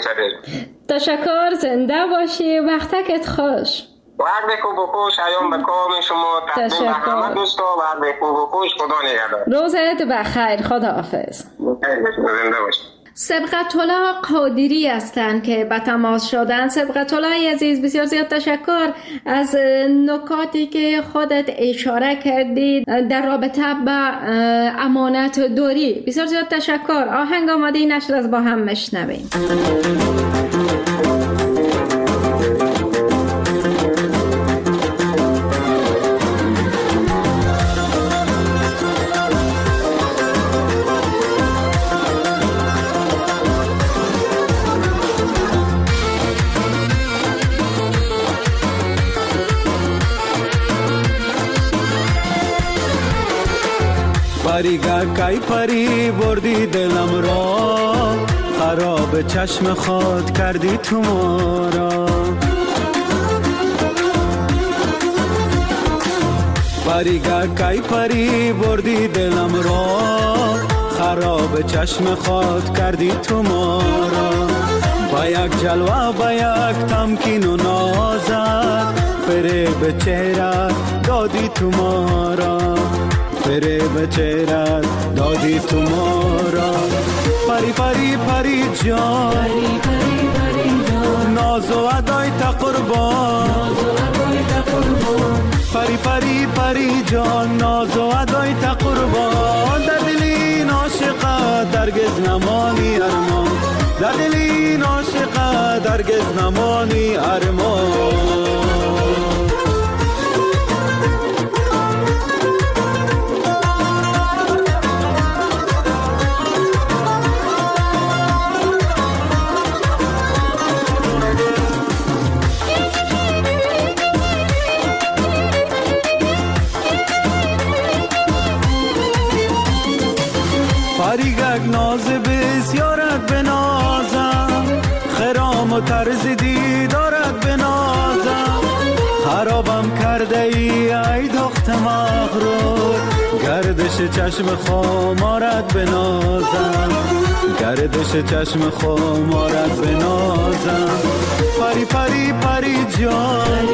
S3: تشکر زنده باشی وقتت خوش.
S11: وقت خوب و خوش ایام به کام شما تقدیم به همه دوستا وقت خوب و خوش خدا نگهدار.
S3: روزت بخیر خدا حافظ.
S11: زنده باشی.
S3: سبقت الله قادری هستند که به تماس شدن. سبقت الله عزیز بسیار زیاد تشکر از نکاتی که خودت اشاره کردی در رابطه به امانت داری. بسیار زیاد تشکر. آهنگ آماده نشر از با هم مشنویم.
S7: پریگا کای پری بردی دلم را خراب چشم خود کردی تو ما را پریگا کای پری بردی دلم را خراب چشم خود کردی تو ما را با یک جلوه با یک تمکین و نازت فریب چهره دادی تو ما را فریب چهره دادی تو ما را پری پری پری جان ناز و ادای تا قربان پری پری پری جان ناز و ادای تا قربان در دلی عاشقه درگز نمانی ارمان در دلی عاشقه درگز نمانی ارمان پریگک ناز بسیارت بنازم و طرز دیدارت بنازم. خرابم کرده ای دخت مغرور، گردش چشم خمارت بنازم، گردش چشم خمارت بنازم. پری پری پری جان،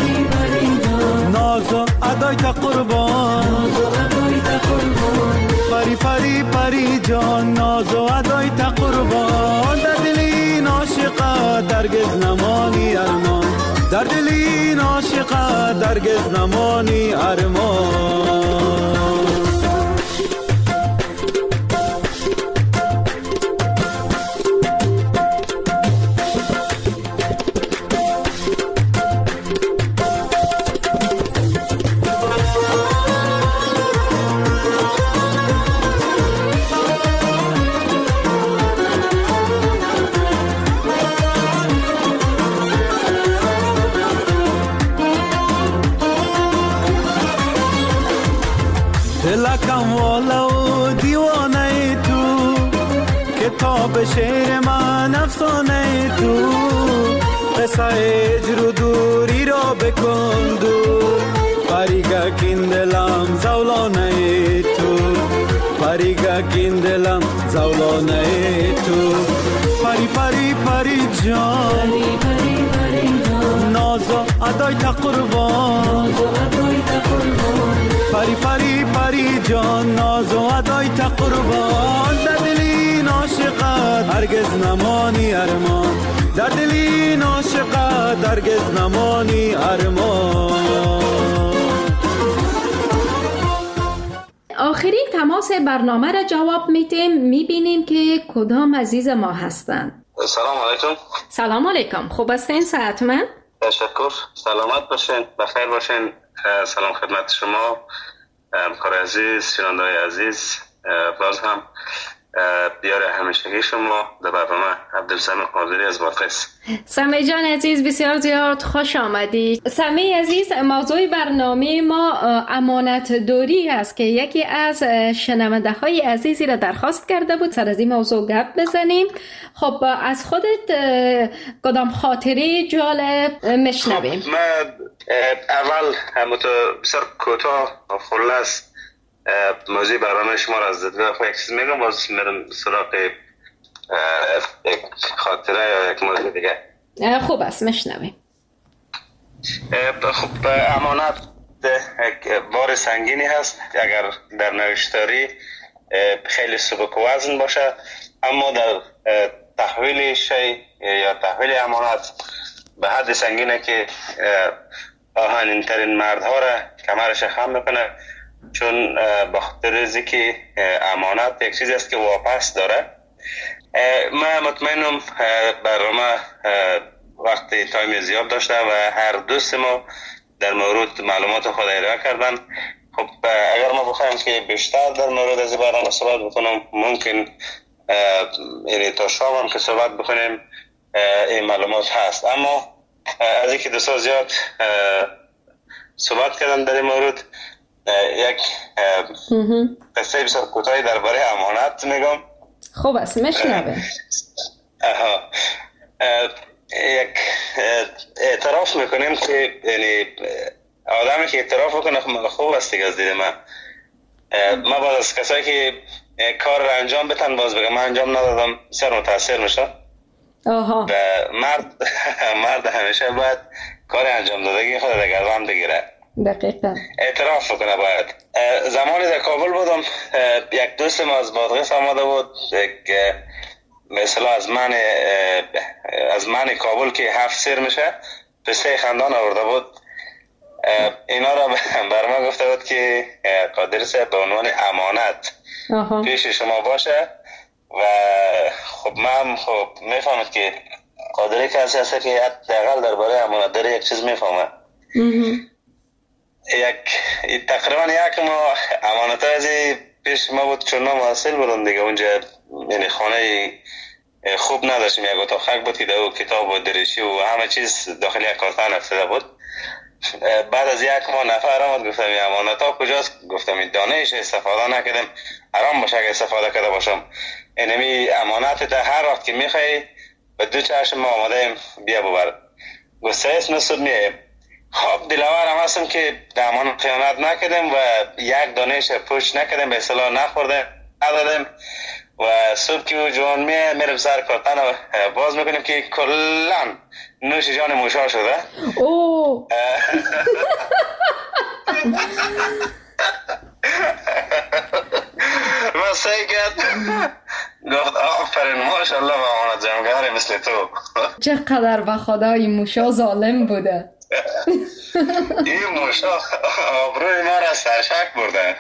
S7: ناز و ادای تا قربان، پری پری پری جان، ناز و ادای تا قربان. در دل این عاشقه درگز نمانی ارمان، در دل این عاشقه درگز نمانی ارمان. دلکم والا و دیوانه تو، کتاب شعر من افسانه تو. قصه هجر و دوری را بکن دور، پریگکین دلم زولانه تو، پریگکین دلم زولانه تو. پری پری پری جان، نازا ادای تا قربان، پری پری پری جان، ناز و ادای تا قربان. در دل این عاشقه هرگز نمانی ارمان، در دل این عاشقه هرگز نمانی ارمان.
S3: آخرین تماس برنامه را جواب میبینیم که کدام عزیز ما هستند.
S6: سلام علیکم.
S3: سلام علیکم، خوب هستین؟ صحتمند؟
S6: تشکر، سلامت باشین، بخیر باشین. سلام خدمت شما همکار عزیز، شنونده‌های عزیز. باز هم دیار همیشگی شما در برنامه عبدالسمیع قادری از بادغیس.
S3: سمیع جان عزیز، بسیار زیاد خوش آمدید. سمیع عزیز، موضوع برنامه ما امانت داری است که یکی از شنونده های عزیزی را درخواست کرده بود سر از این موضوع گپ بزنیم. خب از خودت کدام خاطره جالب میشنویم؟
S6: من اول بسیار کوتاه و خلاص موضوع برنامه شما را از دیدگاه یک چیز میگم، باز میرم سراغ یک خاطره یا یک موضوع دیگه.
S3: خوب است، میشنویم.
S6: خب امانت یک بار سنگینی هست اگر در نوشتاری خیلی سبک و وزن باشه، اما در تحویل شی یا تحویل امانت به حد سنگینه که آهنین ترین مردها را کمرش خم میکنه، چون به خاطر از که امانت یک چیزی است که واپس داره. من مطمئنم برنامه وقتی تایم زیاد داشته و هر دوست ما در مورد معلومات خود ارائه کردن. خب اگر ما بخوایم که بیشتر در مورد از برنامه صحبت بکنم، ممکن یعنی تا شام هم که صحبت بکنیم این معلومات هست، اما از اینکه دوستا زیاد صحبت کردن در این مورد، یک قصه بسیار کوتاهی درباره امانت میگم.
S3: خوب است، میشنوم.
S6: یک اعتراف میکنیم که یعنی آدمی که اعتراف بکنه خوب است دیگه. از دید من باز از کسایی که کار را انجام بتن باز بگم من انجام ندادم بسیار متاثر میشم. و مرد همیشه باید کار انجام دادگی خود در گردن بگیره،
S3: دقیقا
S6: اعتراف بکنه. باید زمانی در کابل بودم، یک دوست ما از بادغیس آمده بود، مثلا از من کابل که 7 سیر میشه پسته خندان آورده بود. اینا را بر ما گفته بود که قادر صاحب به عنوان امانت پیش شما باشه. و خب من خب میفهمد که قادری کسی هست که حداقل درباره امانت داری یک چیز میفهمه. تقریبا یک ماه امانت از پیش ما بود، چون ما حاصل بودم دیگه. اونجا یعنی خانه خوب نداشتیم، یک اتاق خاک بود که دو کتاب و دریچه و همه چیز داخل یک کارتن افتاده بود. بعد از یک ماه نفر آمد گفتم این امانت ها کجاست؟ گفتم این دانهش استفاده نکردم، حرام باشه که استفاده کرده باشم. اینمی امانت تا هر وقت که میخوای
S8: به دو چشم ما آماده ایم بیا ببر. گسته است نصد میاییم. خب دلاور هم هستم که دامان خیانت نکردیم و یک دانش پشت نکردیم، به اصطلاح نخوردیم ندادیم و صبح که او جوان میرم سر کارتن و باز میکنیم که کلن نوش جان موشا شده.
S3: اوه
S8: و سعی کرد گفت آفرین ماشاءالله و آماند جمعگاری مثل تو.
S3: چقدر به خدای موشا ظالم بوده.
S8: این موشا آبروی ما را سرشک برده.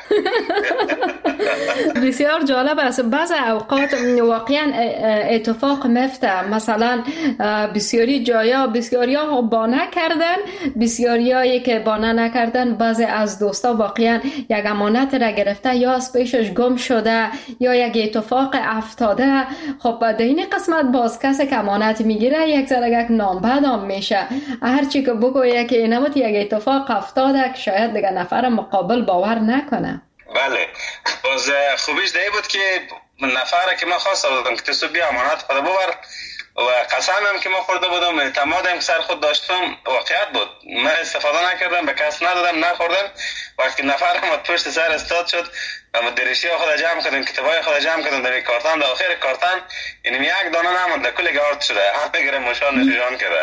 S3: بسیار جالب است. بعض اوقات واقعا اتفاق میفته، مثلا بسیاری جایا بسیاریا بانه کردن، بسیاریایی که بانه نکردن، بعضی از دوستا واقعا یک امانت را گرفته یا از پیشش گم شده یا یک اتفاق افتاده. خب در این قسمت باز کسی که امانت میگیره یک ذره یک نامبدام میشه، هرچی که بگویه که اینمت یک اتفاق افتاده که شاید دیگه نفر مقابل باور نکنه.
S8: بله باز خوبیش دیگه بود که نفره که من خواسته بودم که تو بیا امانت خود ببر و قسم هم که ما خورده بودم، اعتمادم که سر خود داشتم واقعیت بود. من استفاده نکردم، به کس ندادم، نخوردم. وقتی نفرم پشت سر استاد شد و درشی خود جمع کردم، کتابای خود جمع کردم در کارتان، در آخر کارتان اینم یک دانه نمونده، کل گارد شده، همه گره مشان نشان کرده.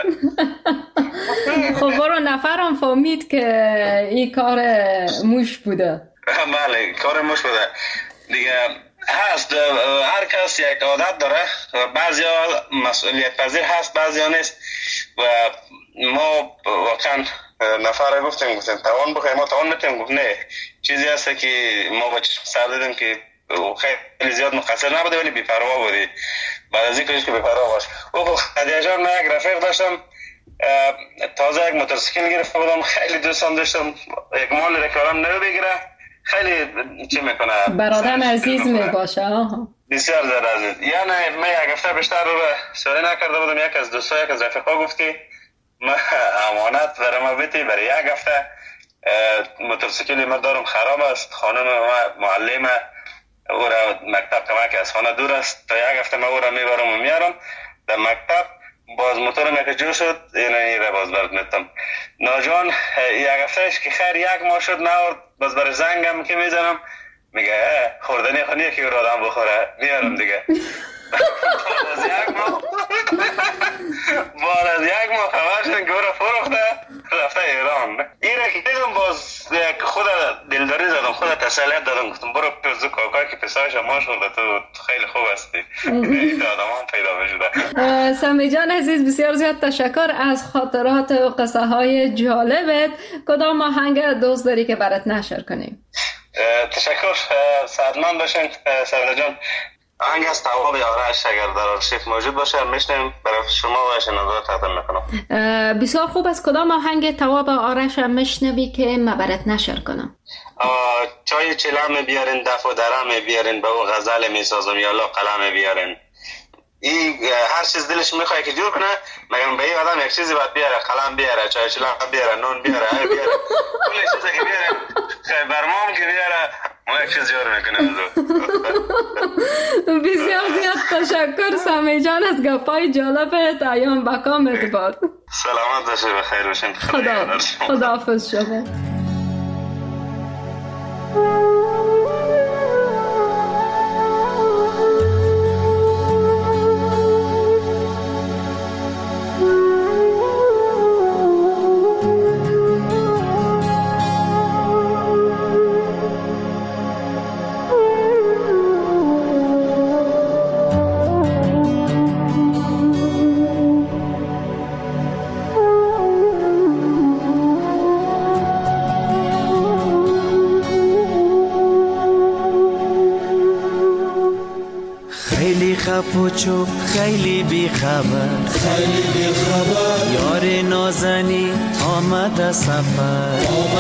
S3: خب برو نفرم فهمید که این کار موش بوده.
S8: بله کار موش بوده دیگه. هست هر کس یک عادت داره، بعضی ها مسئولیت پذیر هست بعضی ها نیست و ما واقعا نفر گفتیم توان بخوایم، ما توان میتونیم گفت نه، چیزی هست که ما با چشم سر دیدیم که خیلی زیاد مقصر نبوده ولی بی‌پروا بودی. بعد از این که بی‌پروا باش. او خدیجه من یک رفیق داشتم، تازه یک موتورسیکل گرفته بودم، خیلی دوستم داشتم، یک مال رکارم نو بگیره، خیلی چی میکنه
S3: برادرم عزیز میباشه.
S8: بسیار زیاد عزیز. یعنی من یک هفته بیشتر رو سوری نکرده بودم، یک از دوستا یک از رفیقا گفتی من امانت برام بیتی برای یک هفته موتورسیکل ما دارم خراب است، خانم ما معلم او را مکتب کمک از خانه دور است، تا یک هفته من او را میبرم و میارم در مکتب. باز موتورم یک جو شد، این را باز برد میتم ناجوان یک هفتهش که خیر یک ماه شد نورد، باز برای زنگم که میزنم میگه خوردنی خونیه که رو آدم بخوره میارم دیگه. بعد از یک ماه خبر شدن که او را فروخته رفته ایران. این را که دیدم باز خود دلداری زدم، خود تسلیت دادم، گفتم برو پرزو کاکای که پسایش ما شده، تو خیلی خوب هستی. این آدم هم پیدا بشده.
S3: سمی جان عزیز بسیار زیاد تشکر از خاطرات و قصه های جالبت. کدام آهنگ دوست داری که برات نشر کنیم؟
S8: تشکر، سعدمند باشین سعید جان. آهنگ از تواب آرش اگر در آرشیف موجود باشه میشنیم برای شما و شنوندگان تقدیم میکنم.
S3: بسیار خوب. از کدام آهنگ تواب آرش میشنوی که من برات نشر کنم؟
S8: چای چلم بیارین، دف و درم بیارین، به او غزل میسازم یا الله قلم بیارین. این هر چیز دلش میخواد که جور کنه، مگر به این آدم یک چیزی باید بیاره، قلم بیاره، چای چلم بیاره، نون بیاره، بیاره کل چیزی که بیاره، خیلی برمام که بیاره، ما یک چیز جور میکنه.
S3: بسیار زیاد تشکر سمی جان از گپای جالبت. ایام بکامت باد.
S8: سلامت باشه، بخیر باشین.
S3: خداحافظ شما.
S5: پوچو خیلی بی خبر یار نازنی آمد سفر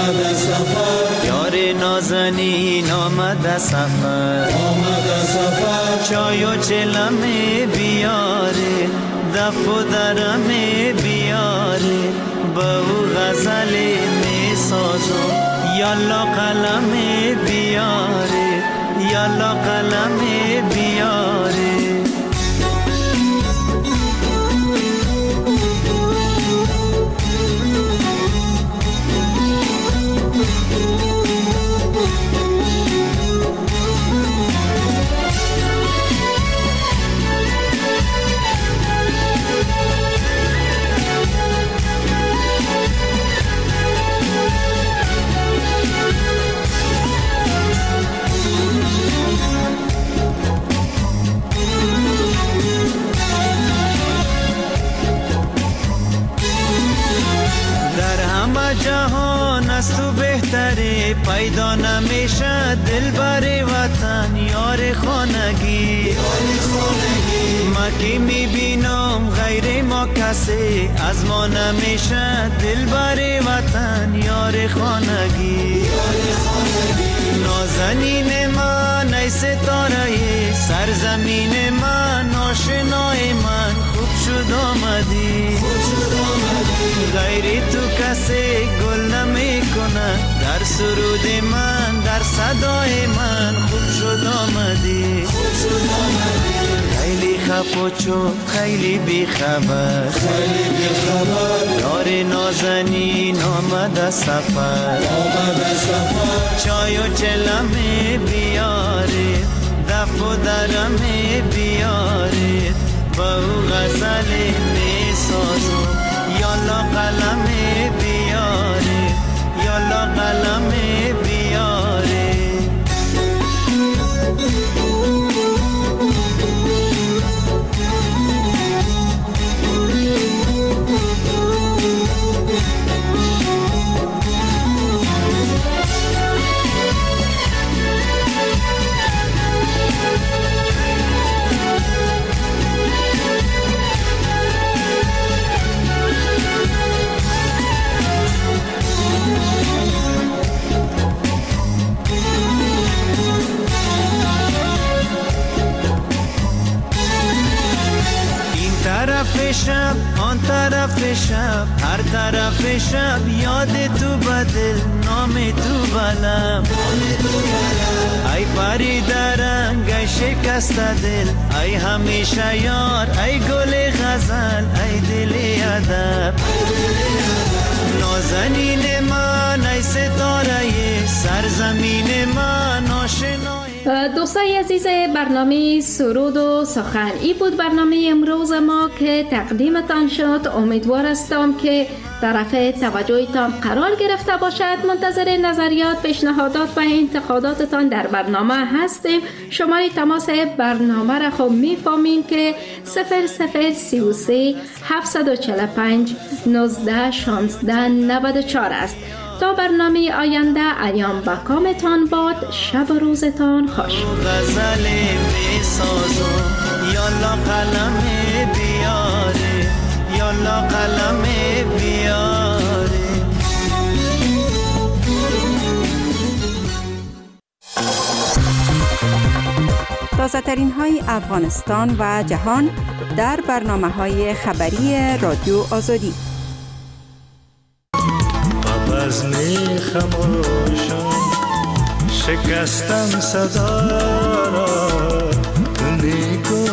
S5: یار نازنین آمد سفر چای و چلم بیاره دف و درم بیاره با او غزل می سازم یالا قلم بیاره یالا قلم بیاره
S12: پیدا نمیشه دلبر وطن یار خانگی ما که میبینم غیر ما کسی از ما نمیشه دلبر وطن یار خانگی نازنین من ای ستاره سرزمین من آشنای من خوب شد آمدی غیر تو کسی گل نمی کنه در سرود من در صدای من خوب شد آمدی خیلی خفا چو خیلی بیخبر یار نازنین آمده سفر چای و چلمه بیاره دف و درمه بیاره با او غزل می سازم یالا قلم بیاره یالا قلم بیاره شب آن طرف شب هر طرف شب یاد تو بدل نام تو بلم ای پری درنگ ای شکست دل ای همیشه یار ای گل غزل ای دل ادب نازنین من ای ستاره سرزمین من آشنای.
S3: دوستای عزیز برنامه سرود و سخن ای بود برنامه امروز ما که تقدیمتان شد. امیدوار هستم که طرف توجهتان قرار گرفته باشد. منتظر نظریات، پیشنهادات و انتقاداتتان در برنامه هستیم. شماره تماس برنامه را خب میفهمین که 0033 745 19 16 94 است. تا برنامه آینده ایام با کامتان باد. شب و روزتان خوش.
S12: غزل می سازم یالا قلم بیاره یالا قلم بیاره.
S13: تازه ترین های افغانستان و جهان در برنامه های خبری رادیو آزادی.
S14: بزم خموشم شکستم صدا را نیکو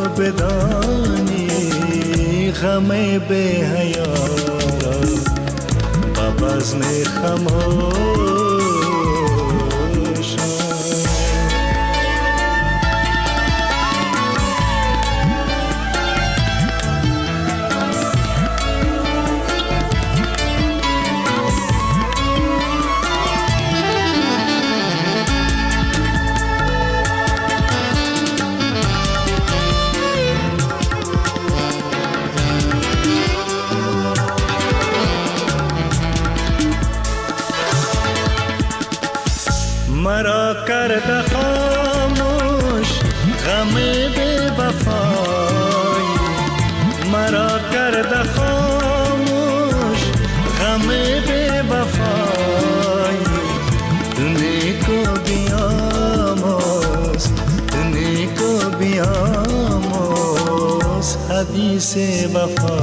S14: بدانی غم به حیا را با بزم خموشم. مرا کرده خاموش غم بی وفای مرا کرده خاموش غم بی وفای نیکو بیاموز نیکو بیاموز حدیث وفا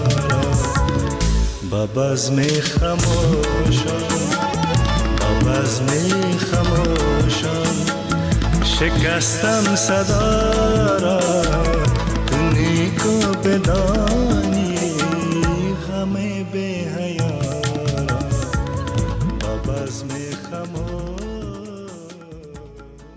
S14: با بزم خموشم بزم خموشم شکستم صدا را نیکو بدان